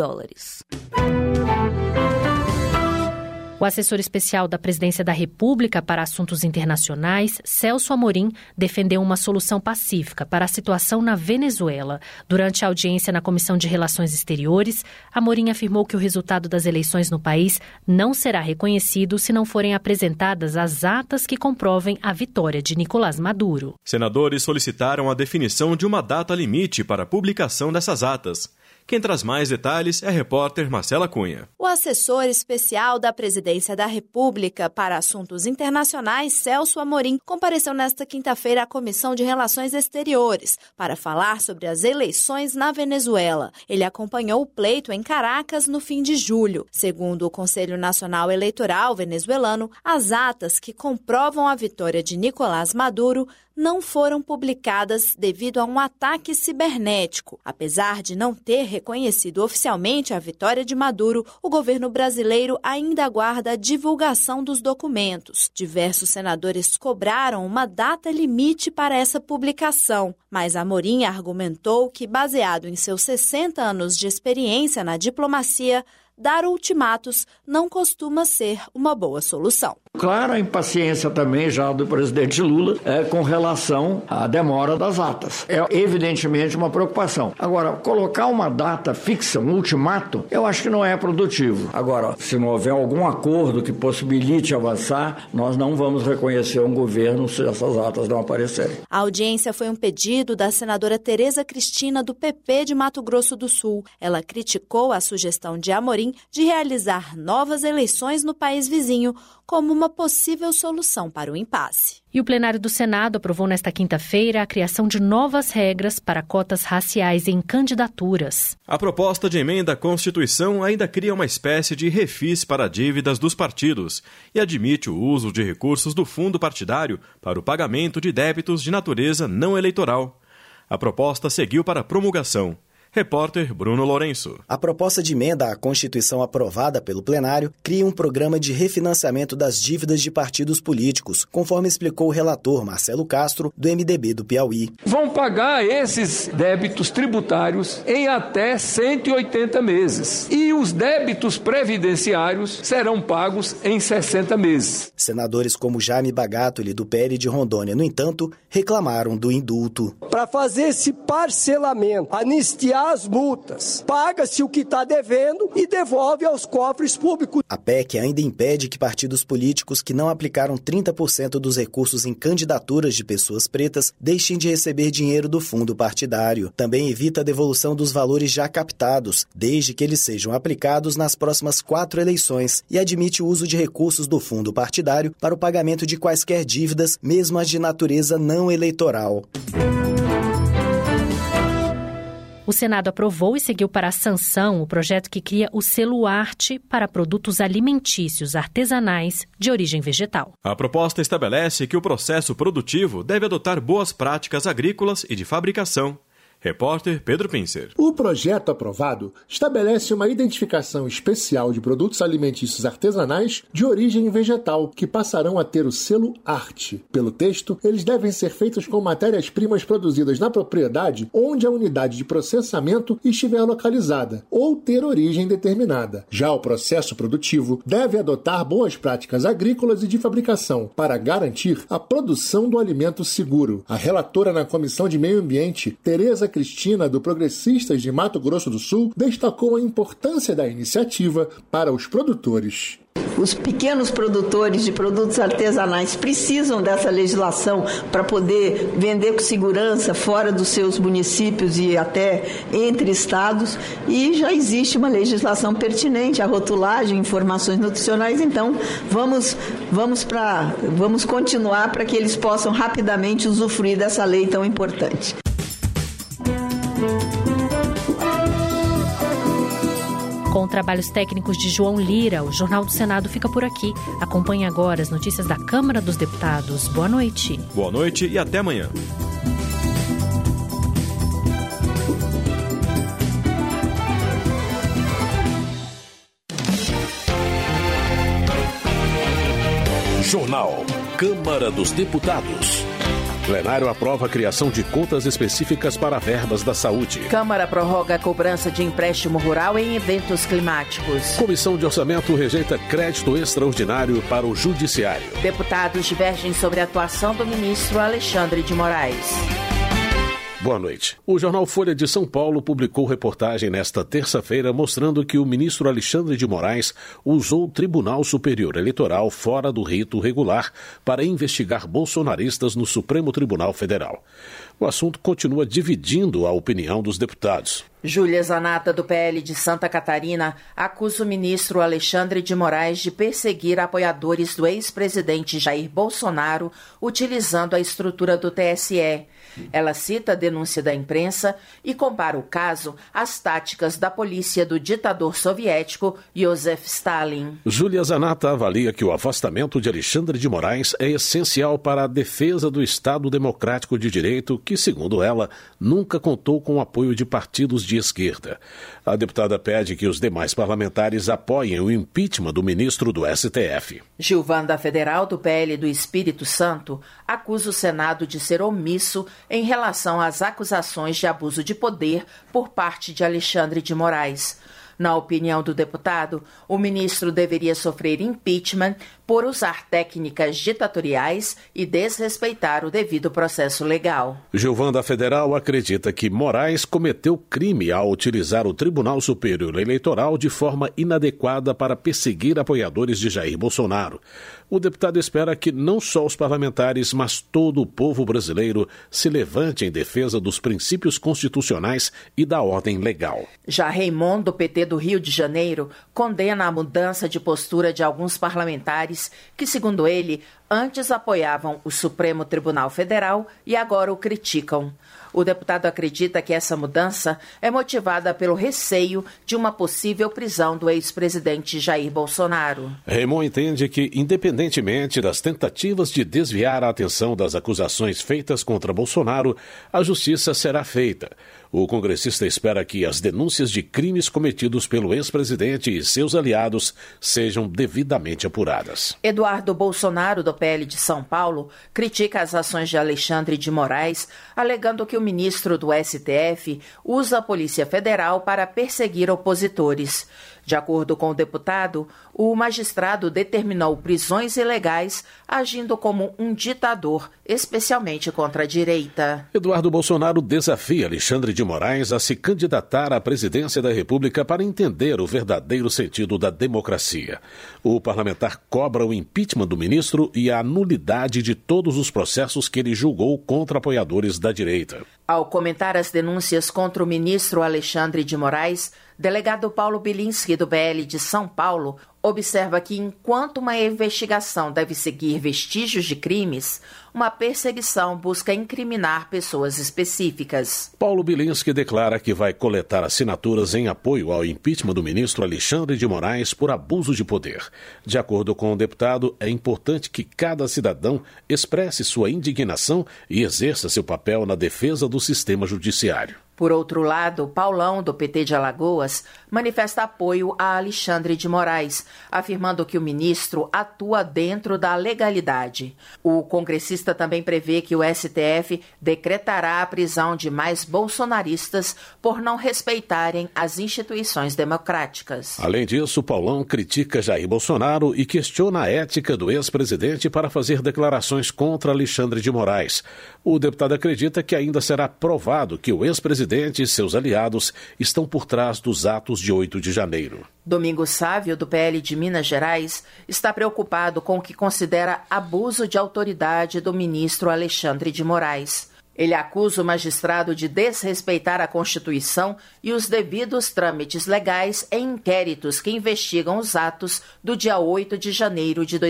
O assessor especial da Presidência da República para Assuntos Internacionais, Celso Amorim, defendeu uma solução pacífica para a situação na Venezuela. Durante a audiência na Comissão de Relações Exteriores, Amorim afirmou que o resultado das eleições no país não será reconhecido se não forem apresentadas as atas que comprovem a vitória de Nicolás Maduro. Senadores solicitaram a definição de uma data limite para a publicação dessas atas. Quem traz mais detalhes é a repórter Marcela Cunha. O assessor especial da Presidência da República para Assuntos Internacionais, Celso Amorim, compareceu nesta quinta-feira à Comissão de Relações Exteriores para falar sobre as eleições na Venezuela. Ele acompanhou o pleito em Caracas no fim de julho. Segundo o Conselho Nacional Eleitoral venezuelano, as atas que comprovam a vitória de Nicolás Maduro não foram publicadas devido a um ataque cibernético. Apesar de não ter reconhecido oficialmente a vitória de Maduro, o governo brasileiro ainda aguarda a divulgação dos documentos. Diversos senadores cobraram uma data limite para essa publicação, mas Amorim argumentou que, baseado em seus 60 anos de experiência na diplomacia, dar ultimatos não costuma ser uma boa solução. Claro, a impaciência também já do presidente Lula com relação à demora das atas. É evidentemente uma preocupação. Agora, colocar uma data fixa, um ultimato, eu acho que não é produtivo. Agora, se não houver algum acordo que possibilite avançar, nós não vamos reconhecer um governo se essas atas não aparecerem. A audiência foi um pedido da senadora Tereza Cristina, do PP de Mato Grosso do Sul. Ela criticou a sugestão de Amorim de realizar novas eleições no país vizinho como uma possível solução para o impasse. E o plenário do Senado aprovou nesta quinta-feira a criação de novas regras para cotas raciais em candidaturas. A proposta de emenda à Constituição ainda cria uma espécie de refis para dívidas dos partidos e admite o uso de recursos do fundo partidário para o pagamento de débitos de natureza não eleitoral. A proposta seguiu para promulgação. Repórter Bruno Lourenço. A proposta de emenda à Constituição aprovada pelo plenário cria um programa de refinanciamento das dívidas de partidos políticos, conforme explicou o relator Marcelo Castro, do MDB do Piauí. Vão pagar esses débitos tributários em até 180 meses. E os débitos previdenciários serão pagos em 60 meses. Senadores como Jaime Bagatoli, do PL de Rondônia, no entanto, reclamaram do indulto. Para fazer esse parcelamento, anistiar as multas, paga-se o que está devendo e devolve aos cofres públicos. A PEC ainda impede que partidos políticos que não aplicaram 30% dos recursos em candidaturas de pessoas pretas deixem de receber dinheiro do fundo partidário. Também evita a devolução dos valores já captados, desde que eles sejam aplicados nas próximas 4 eleições, e admite o uso de recursos do fundo partidário para o pagamento de quaisquer dívidas, mesmo as de natureza não eleitoral. O Senado aprovou e seguiu para a sanção o projeto que cria o selo Arte para produtos alimentícios artesanais de origem vegetal. A proposta estabelece que o processo produtivo deve adotar boas práticas agrícolas e de fabricação. Repórter Pedro Pincer. O projeto aprovado estabelece uma identificação especial de produtos alimentícios artesanais de origem vegetal, que passarão a ter o selo Arte. Pelo texto, eles devem ser feitos com matérias-primas produzidas na propriedade onde a unidade de processamento estiver localizada, ou ter origem determinada. Já o processo produtivo deve adotar boas práticas agrícolas e de fabricação, para garantir a produção do alimento seguro. A relatora na Comissão de Meio Ambiente, Tereza Cristina, do Progressistas de Mato Grosso do Sul, destacou a importância da iniciativa para os produtores. Os pequenos produtores de produtos artesanais precisam dessa legislação para poder vender com segurança fora dos seus municípios e até entre estados, e já existe uma legislação pertinente, a rotulagem, informações nutricionais, então vamos continuar para que eles possam rapidamente usufruir dessa lei tão importante. Com trabalhos técnicos de João Lira, o Jornal do Senado fica por aqui. Acompanhe agora as notícias da Câmara dos Deputados. Boa noite. Boa noite e até amanhã. Jornal Câmara dos Deputados. Plenário aprova a criação de contas específicas para verbas da saúde. Câmara prorroga a cobrança de empréstimo rural em eventos climáticos. Comissão de Orçamento rejeita crédito extraordinário para o Judiciário. Deputados divergem sobre a atuação do ministro Alexandre de Moraes. Boa noite. O jornal Folha de São Paulo publicou reportagem nesta terça-feira mostrando que o ministro Alexandre de Moraes usou o Tribunal Superior Eleitoral fora do rito regular para investigar bolsonaristas no Supremo Tribunal Federal. O assunto continua dividindo a opinião dos deputados. Júlia Zanata, do PL de Santa Catarina, acusa o ministro Alexandre de Moraes de perseguir apoiadores do ex-presidente Jair Bolsonaro utilizando a estrutura do TSE. Ela cita a denúncia da imprensa e compara o caso às táticas da polícia do ditador soviético Joseph Stalin. Júlia Zanata avalia que o afastamento de Alexandre de Moraes é essencial para a defesa do Estado Democrático de Direito, que, segundo ela, nunca contou com o apoio de partidos de esquerda. A deputada pede que os demais parlamentares apoiem o impeachment do ministro do STF. Gilvanda Federal, do PL do Espírito Santo, acusa o Senado de ser omisso em relação às acusações de abuso de poder por parte de Alexandre de Moraes. Na opinião do deputado, o ministro deveria sofrer impeachment por usar técnicas ditatoriais e desrespeitar o devido processo legal. Gilvanda Federal acredita que Moraes cometeu crime ao utilizar o Tribunal Superior Eleitoral de forma inadequada para perseguir apoiadores de Jair Bolsonaro. O deputado espera que não só os parlamentares, mas todo o povo brasileiro se levante em defesa dos princípios constitucionais e da ordem legal. Já Raimundo, do PT do Rio de Janeiro, condena a mudança de postura de alguns parlamentares que, segundo ele, antes apoiavam o Supremo Tribunal Federal e agora o criticam. O deputado acredita que essa mudança é motivada pelo receio de uma possível prisão do ex-presidente Jair Bolsonaro. Raymond entende que, independentemente das tentativas de desviar a atenção das acusações feitas contra Bolsonaro, a justiça será feita. O congressista espera que as denúncias de crimes cometidos pelo ex-presidente e seus aliados sejam devidamente apuradas. Eduardo Bolsonaro, do PL de São Paulo, critica as ações de Alexandre de Moraes, alegando que o ministro do STF usa a Polícia Federal para perseguir opositores. De acordo com o deputado, o magistrado determinou prisões ilegais, agindo como um ditador, especialmente contra a direita. Eduardo Bolsonaro desafia Alexandre de Moraes a se candidatar à presidência da República para entender o verdadeiro sentido da democracia. O parlamentar cobra o impeachment do ministro e a nulidade de todos os processos que ele julgou contra apoiadores da direita. Ao comentar as denúncias contra o ministro Alexandre de Moraes, delegado Paulo Bilinski, do PL de São Paulo, observa que enquanto uma investigação deve seguir vestígios de crimes, uma perseguição busca incriminar pessoas específicas. Paulo Bilinski declara que vai coletar assinaturas em apoio ao impeachment do ministro Alexandre de Moraes por abuso de poder. De acordo com o deputado, é importante que cada cidadão expresse sua indignação e exerça seu papel na defesa do sistema judiciário. Por outro lado, Paulão, do PT de Alagoas, manifesta apoio a Alexandre de Moraes, afirmando que o ministro atua dentro da legalidade. O congressista também prevê que o STF decretará a prisão de mais bolsonaristas por não respeitarem as instituições democráticas. Além disso, Paulão critica Jair Bolsonaro e questiona a ética do ex-presidente para fazer declarações contra Alexandre de Moraes. O deputado acredita que ainda será provado que o ex-presidente presidente e seus aliados estão por trás dos atos de 8 de janeiro. Domingos Sávio, do PL de Minas Gerais, está preocupado com o que considera abuso de autoridade do ministro Alexandre de Moraes. Ele acusa o magistrado de desrespeitar a Constituição e os devidos trâmites legais em inquéritos que investigam os atos do dia 8 de janeiro de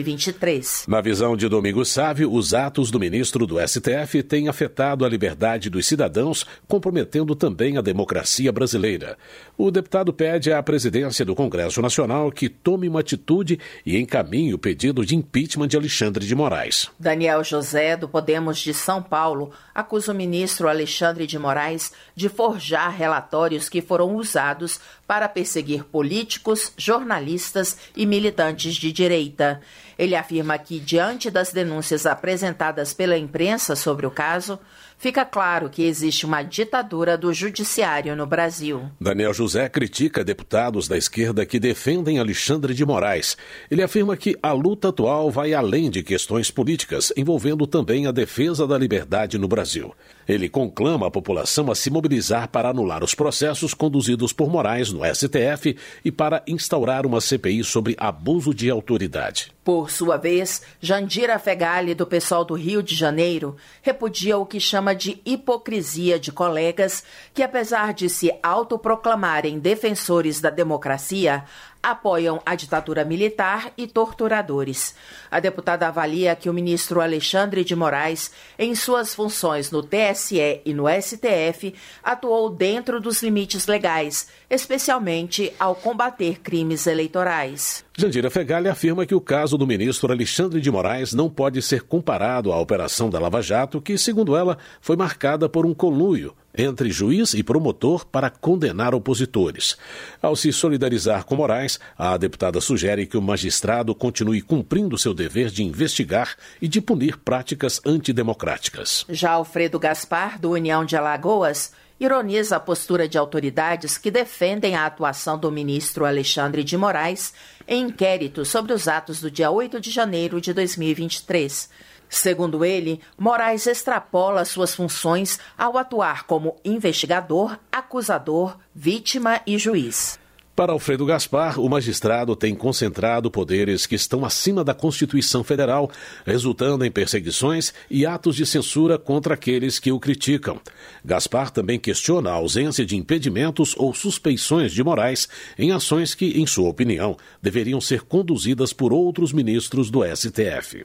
2023. Na visão de Domingos Sávio, os atos do ministro do STF têm afetado a liberdade dos cidadãos, comprometendo também a democracia brasileira. O deputado pede à presidência do Congresso Nacional que tome uma atitude e encaminhe o pedido de impeachment de Alexandre de Moraes. Daniel José, do Podemos de São Paulo, acusa o ministro Alexandre de Moraes de forjar relatórios que foram usados para perseguir políticos, jornalistas e militantes de direita. Ele afirma que, diante das denúncias apresentadas pela imprensa sobre o caso, fica claro que existe uma ditadura do judiciário no Brasil. Daniel José critica deputados da esquerda que defendem Alexandre de Moraes. Ele afirma que a luta atual vai além de questões políticas, envolvendo também a defesa da liberdade no Brasil. Ele conclama a população a se mobilizar para anular os processos conduzidos por Moraes no STF e para instaurar uma CPI sobre abuso de autoridade. Por sua vez, Jandira Fegali, do PSOL do Rio de Janeiro, repudia o que chama de hipocrisia de colegas que, apesar de se autoproclamarem defensores da democracia, apoiam a ditadura militar e torturadores. A deputada avalia que o ministro Alexandre de Moraes, em suas funções no TSE e no STF, atuou dentro dos limites legais, especialmente ao combater crimes eleitorais. Jandira Fegali afirma que o caso do ministro Alexandre de Moraes não pode ser comparado à operação da Lava Jato, que, segundo ela, foi marcada por um conluio entre juiz e promotor para condenar opositores. Ao se solidarizar com Moraes, a deputada sugere que o magistrado continue cumprindo seu dever de investigar e de punir práticas antidemocráticas. Já Alfredo Gaspar, do União de Alagoas, ironiza a postura de autoridades que defendem a atuação do ministro Alexandre de Moraes em inquérito sobre os atos do dia 8 de janeiro de 2023. Segundo ele, Moraes extrapola suas funções ao atuar como investigador, acusador, vítima e juiz. Para Alfredo Gaspar, o magistrado tem concentrado poderes que estão acima da Constituição Federal, resultando em perseguições e atos de censura contra aqueles que o criticam. Gaspar também questiona a ausência de impedimentos ou suspeições de Moraes em ações que, em sua opinião, deveriam ser conduzidas por outros ministros do STF.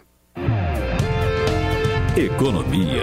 Economia.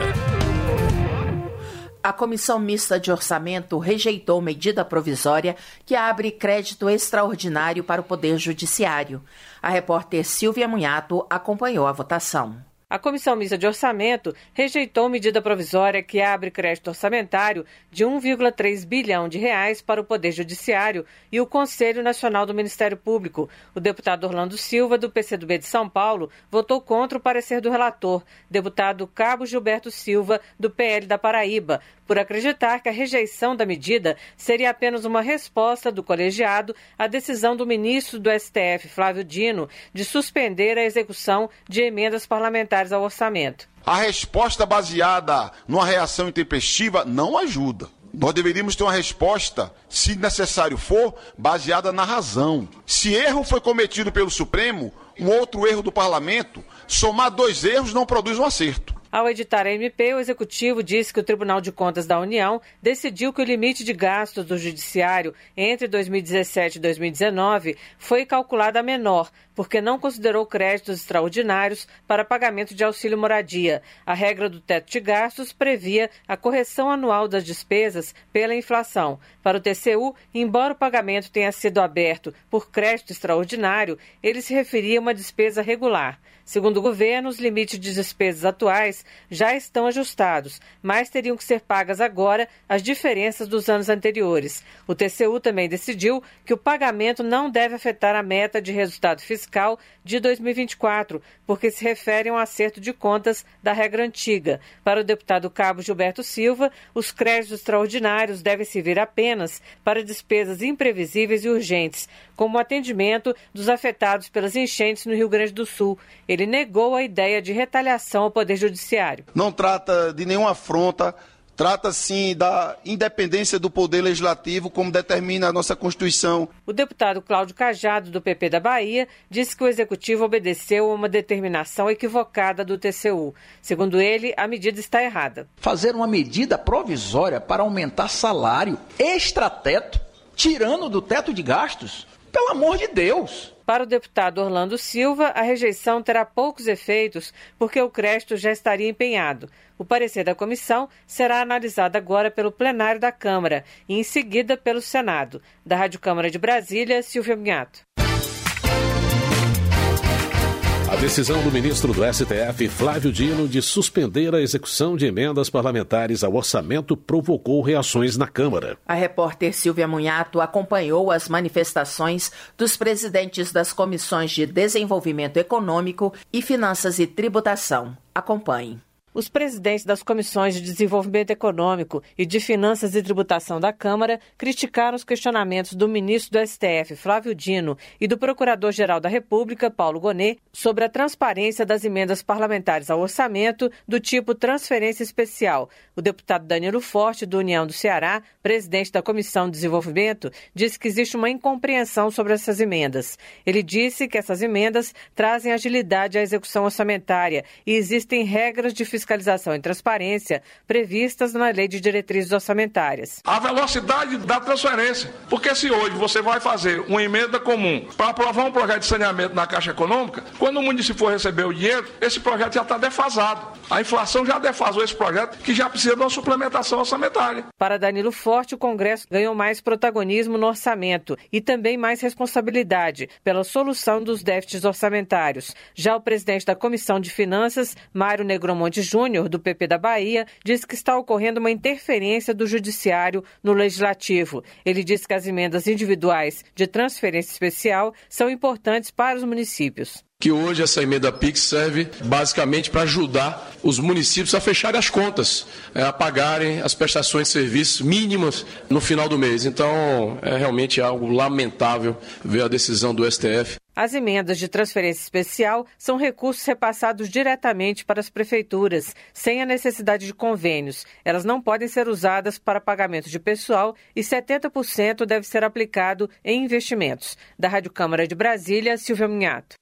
A Comissão Mista de Orçamento rejeitou medida provisória que abre crédito extraordinário para o Poder Judiciário. A repórter Silvia Munhato acompanhou a votação. A Comissão Mista de Orçamento rejeitou medida provisória que abre crédito orçamentário de 1,3 bilhão de reais para o Poder Judiciário e o Conselho Nacional do Ministério Público. O deputado Orlando Silva, do PCdoB de São Paulo, votou contra o parecer do relator, deputado Cabo Gilberto Silva, do PL da Paraíba, por acreditar que a rejeição da medida seria apenas uma resposta do colegiado à decisão do ministro do STF, Flávio Dino, de suspender a execução de emendas parlamentares ao orçamento. A resposta baseada numa reação intempestiva não ajuda. Nós deveríamos ter uma resposta, se necessário for, baseada na razão. Se erro foi cometido pelo Supremo, um outro erro do Parlamento, somar dois erros não produz um acerto. Ao editar a MP, o Executivo disse que o Tribunal de Contas da União decidiu que o limite de gastos do Judiciário entre 2017 e 2019 foi calculado a menor, porque não considerou créditos extraordinários para pagamento de auxílio moradia. A regra do teto de gastos previa a correção anual das despesas pela inflação. Para o TCU, embora o pagamento tenha sido aberto por crédito extraordinário, ele se referia a uma despesa regular. Segundo o governo, os limites de despesas atuais já estão ajustados, mas teriam que ser pagas agora as diferenças dos anos anteriores. O TCU também decidiu que o pagamento não deve afetar a meta de resultado fiscal de 2024, porque se refere a um acerto de contas da regra antiga. Para o deputado Cabo Gilberto Silva, os créditos extraordinários devem servir apenas para despesas imprevisíveis e urgentes, como o atendimento dos afetados pelas enchentes no Rio Grande do Sul. Ele negou a ideia de retaliação ao Poder Judiciário. Não trata de nenhuma afronta, Trata, sim, da independência do Poder Legislativo, como determina a nossa Constituição. O deputado Cláudio Cajado, do PP da Bahia, disse que o Executivo obedeceu a uma determinação equivocada do TCU. Segundo ele, a medida está errada. Fazer uma medida provisória para aumentar salário extrateto, tirando do teto de gastos? Pelo amor de Deus! Para o deputado Orlando Silva, a rejeição terá poucos efeitos porque o crédito já estaria empenhado. O parecer da comissão será analisado agora pelo plenário da Câmara e, em seguida, pelo Senado. Da Rádio Câmara de Brasília, Silvia Minhato. A decisão do ministro do STF, Flávio Dino, de suspender a execução de emendas parlamentares ao orçamento provocou reações na Câmara. A repórter Silvia Munhato acompanhou as manifestações dos presidentes das comissões de Desenvolvimento Econômico e Finanças e Tributação. Acompanhe. Os presidentes das Comissões de Desenvolvimento Econômico e de Finanças e Tributação da Câmara criticaram os questionamentos do ministro do STF, Flávio Dino, e do Procurador-Geral da República, Paulo Gonet, sobre a transparência das emendas parlamentares ao orçamento do tipo transferência especial. O deputado Danilo Forte, do União do Ceará, presidente da Comissão de Desenvolvimento, disse que existe uma incompreensão sobre essas emendas. Ele disse que essas emendas trazem agilidade à execução orçamentária e existem regras de fiscalização e transparência previstas na Lei de Diretrizes Orçamentárias. A velocidade da transferência, porque se hoje você vai fazer uma emenda comum para aprovar um projeto de saneamento na Caixa Econômica, quando o município for receber o dinheiro, esse projeto já está defasado. A inflação já defasou esse projeto, que já precisa de uma suplementação orçamentária. Para Danilo Forte, o Congresso ganhou mais protagonismo no orçamento e também mais responsabilidade pela solução dos déficits orçamentários. Já o presidente da Comissão de Finanças, Mário Negromonte Júnior, do PP da Bahia, diz que está ocorrendo uma interferência do Judiciário no Legislativo. Ele diz que as emendas individuais de transferência especial são importantes para os municípios. Que hoje essa emenda PIX serve basicamente para ajudar os municípios a fecharem as contas, a pagarem as prestações de serviços mínimas no final do mês. Então, é realmente algo lamentável ver a decisão do STF. As emendas de transferência especial são recursos repassados diretamente para as prefeituras, sem a necessidade de convênios. Elas não podem ser usadas para pagamento de pessoal e 70% deve ser aplicado em investimentos. Da Rádio Câmara de Brasília, Silvia Minhato.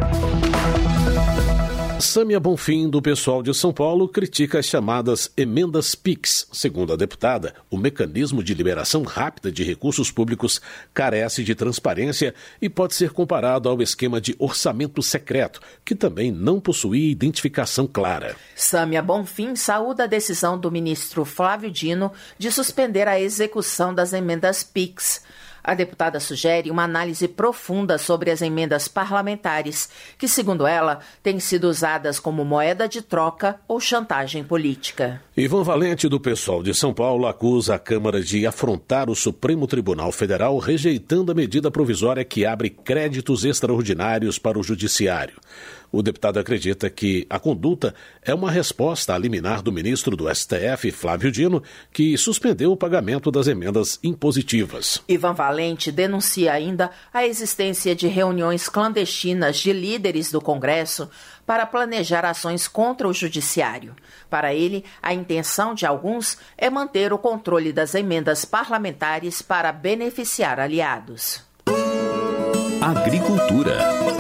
Sâmia Bonfim, do pessoal de São Paulo, critica as chamadas emendas PIX. Segundo a deputada, o mecanismo de liberação rápida de recursos públicos carece de transparência e pode ser comparado ao esquema de orçamento secreto, que também não possui identificação clara. Sâmia Bonfim saúda a decisão do ministro Flávio Dino de suspender a execução das emendas PIX. A deputada sugere uma análise profunda sobre as emendas parlamentares, que, segundo ela, têm sido usadas como moeda de troca ou chantagem política. Ivan Valente, do PSOL de São Paulo, acusa a Câmara de afrontar o Supremo Tribunal Federal, rejeitando a medida provisória que abre créditos extraordinários para o Judiciário. O deputado acredita que a conduta é uma resposta à liminar do ministro do STF, Flávio Dino, que suspendeu o pagamento das emendas impositivas. Ivan Valente denuncia ainda a existência de reuniões clandestinas de líderes do Congresso para planejar ações contra o Judiciário. Para ele, a intenção de alguns é manter o controle das emendas parlamentares para beneficiar aliados. Agricultura.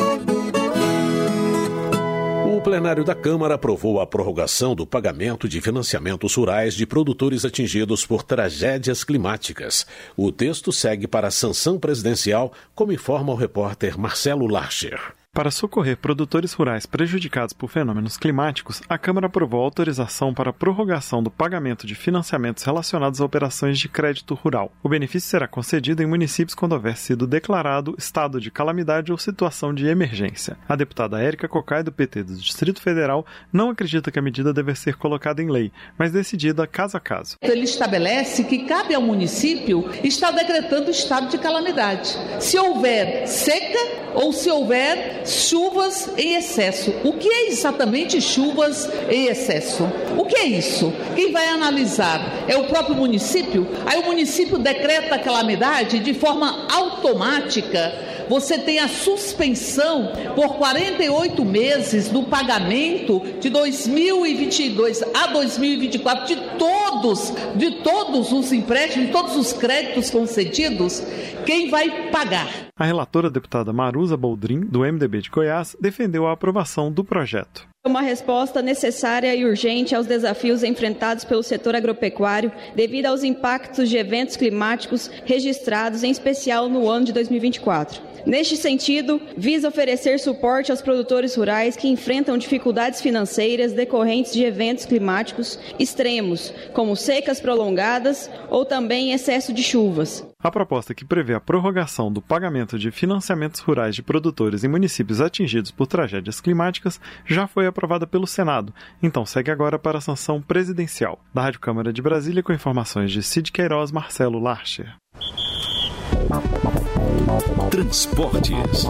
O plenário da Câmara aprovou a prorrogação do pagamento de financiamentos rurais de produtores atingidos por tragédias climáticas. O texto segue para a sanção presidencial, como informa o repórter Marcelo Larcher. Para socorrer produtores rurais prejudicados por fenômenos climáticos, a Câmara aprovou a autorização para a prorrogação do pagamento de financiamentos relacionados a operações de crédito rural. O benefício será concedido em municípios quando houver sido declarado estado de calamidade ou situação de emergência. A deputada Érica Cocai, do PT do Distrito Federal, não acredita que a medida deve ser colocada em lei, mas decidida caso a caso. Ele estabelece que cabe ao município estar decretando estado de calamidade. Se houver seca ou se houver chuvas em excesso. O que é exatamente chuvas em excesso? O que é isso? Quem vai analisar é o próprio município? Aí o município decreta a calamidade de forma automática. você tem a suspensão por 48 meses do pagamento de 2022 a 2024 de todos os empréstimos, de todos os créditos concedidos. Quem vai pagar? A relatora deputada Maruza Boldrin, do MDB de Goiás, defendeu a aprovação do projeto. Uma resposta necessária e urgente aos desafios enfrentados pelo setor agropecuário devido aos impactos de eventos climáticos registrados, em especial no ano de 2024. Neste sentido, visa oferecer suporte aos produtores rurais que enfrentam dificuldades financeiras decorrentes de eventos climáticos extremos, como secas prolongadas ou também excesso de chuvas. A proposta que prevê a prorrogação do pagamento de financiamentos rurais de produtores em municípios atingidos por tragédias climáticas já foi aprovada pelo Senado, então segue agora para a sanção presidencial. Da Rádio Câmara de Brasília, com informações de Cid Queiroz, Marcelo Larcher. Transportes.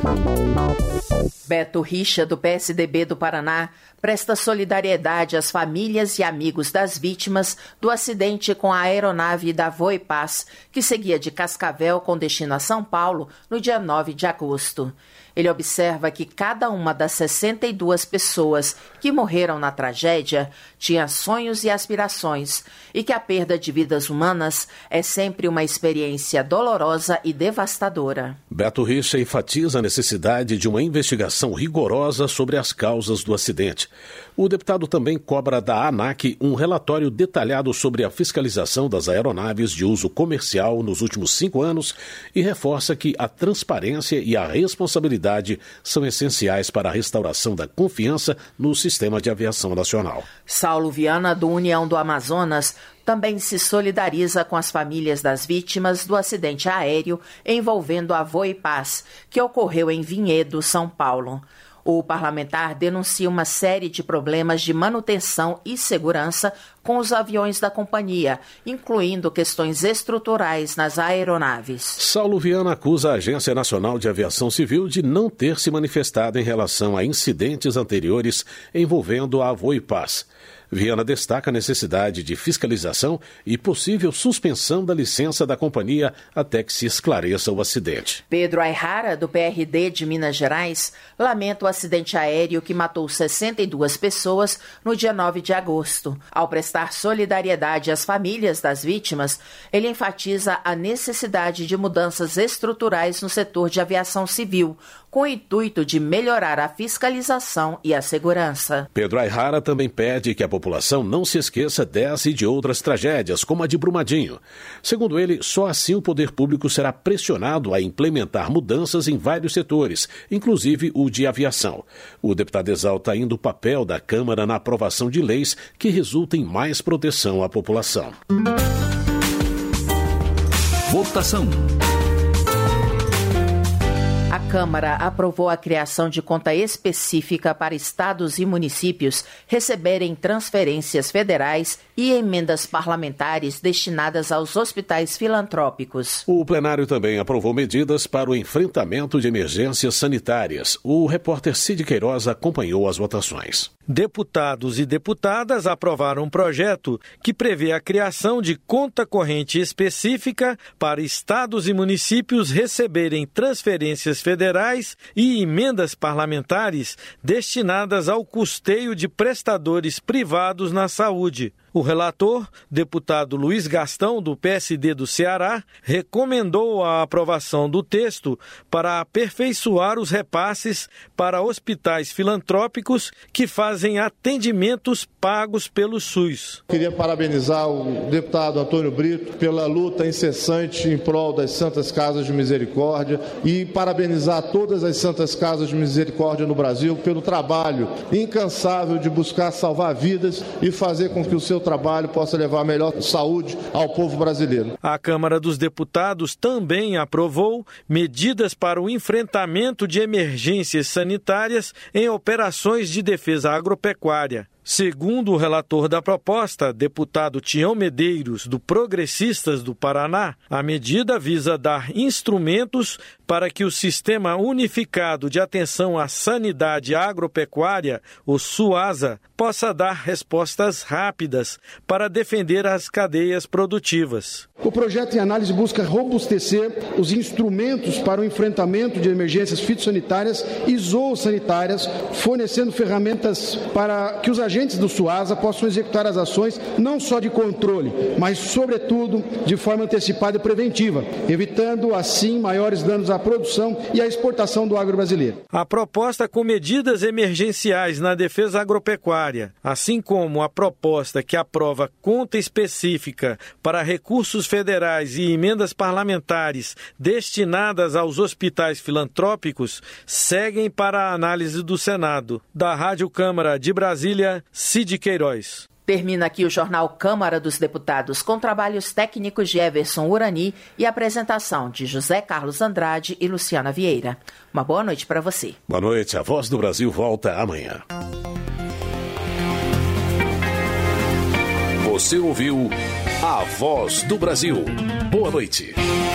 Beto Richa, do PSDB do Paraná, presta solidariedade às famílias e amigos das vítimas do acidente com a aeronave da Voipaz, que seguia de Cascavel com destino a São Paulo no dia 9 de agosto. Ele observa que cada uma das 62 pessoas que morreram na tragédia tinha sonhos e aspirações e que a perda de vidas humanas é sempre uma experiência dolorosa e devastadora. Beto Richa enfatiza a necessidade de uma investigação rigorosa sobre as causas do acidente. O deputado também cobra da ANAC um relatório detalhado sobre a fiscalização das aeronaves de uso comercial nos últimos 5 anos e reforça que a transparência e a responsabilidade são essenciais para a restauração da confiança no sistema de aviação nacional. Saulo Viana, do União do Amazonas, também se solidariza com as famílias das vítimas do acidente aéreo envolvendo a Voipaz, que ocorreu em Vinhedo, São Paulo. O parlamentar denuncia uma série de problemas de manutenção e segurança com os aviões da companhia, incluindo questões estruturais nas aeronaves. Saulo Viana acusa a Agência Nacional de Aviação Civil de não ter se manifestado em relação a incidentes anteriores envolvendo a Voipaz. Viana destaca a necessidade de fiscalização e possível suspensão da licença da companhia até que se esclareça o acidente. Pedro Ayrara, do PRD de Minas Gerais, lamenta o acidente aéreo que matou 62 pessoas no dia 9 de agosto. Ao prestar solidariedade às famílias das vítimas, ele enfatiza a necessidade de mudanças estruturais no setor de aviação civil, com o intuito de melhorar a fiscalização e a segurança. Pedro Ayrara também pede que a população não se esqueça dessa e de outras tragédias, como a de Brumadinho. Segundo ele, só assim o poder público será pressionado a implementar mudanças em vários setores, inclusive o de aviação. O deputado exalta ainda o papel da Câmara na aprovação de leis que resultem em mais proteção à população. Votação. A Câmara aprovou a criação de conta específica para estados e municípios receberem transferências federais e emendas parlamentares destinadas aos hospitais filantrópicos. O plenário também aprovou medidas para o enfrentamento de emergências sanitárias. O repórter Cid Queiroz acompanhou as votações. Deputados e deputadas aprovaram um projeto que prevê a criação de conta corrente específica para estados e municípios receberem transferências federais e emendas parlamentares destinadas ao custeio de prestadores privados na saúde. O relator, deputado Luiz Gastão, do PSD do Ceará, recomendou a aprovação do texto para aperfeiçoar os repasses para hospitais filantrópicos que fazem atendimentos pagos pelo SUS. Queria parabenizar o deputado Antônio Brito pela luta incessante em prol das Santas Casas de Misericórdia e parabenizar todas as Santas Casas de Misericórdia no Brasil pelo trabalho incansável de buscar salvar vidas e fazer com que o seu trabalho possa levar a melhor saúde ao povo brasileiro. A Câmara dos Deputados também aprovou medidas para o enfrentamento de emergências sanitárias em operações de defesa agropecuária. Segundo o relator da proposta, deputado Tião Medeiros, do Progressistas do Paraná, a medida visa dar instrumentos para que o Sistema Unificado de Atenção à Sanidade Agropecuária, o SUASA, possa dar respostas rápidas para defender as cadeias produtivas. O projeto em análise busca robustecer os instrumentos para o enfrentamento de emergências fitossanitárias e zoossanitárias, fornecendo ferramentas para que os agentes do SUASA possam executar as ações não só de controle, mas, sobretudo, de forma antecipada e preventiva, evitando, assim, maiores danos à produção e à exportação do agro brasileiro. A proposta com medidas emergenciais na defesa agropecuária, assim como a proposta que aprova conta específica para recursos federais e emendas parlamentares destinadas aos hospitais filantrópicos, seguem para a análise do Senado. Da Rádio Câmara de Brasília, Cid Queiroz. Termina aqui o Jornal Câmara dos Deputados, com trabalhos técnicos de Everson Urani e apresentação de José Carlos Andrade e Luciana Vieira. Uma boa noite para você. Boa noite. A Voz do Brasil volta amanhã. Você ouviu A Voz do Brasil. Boa noite.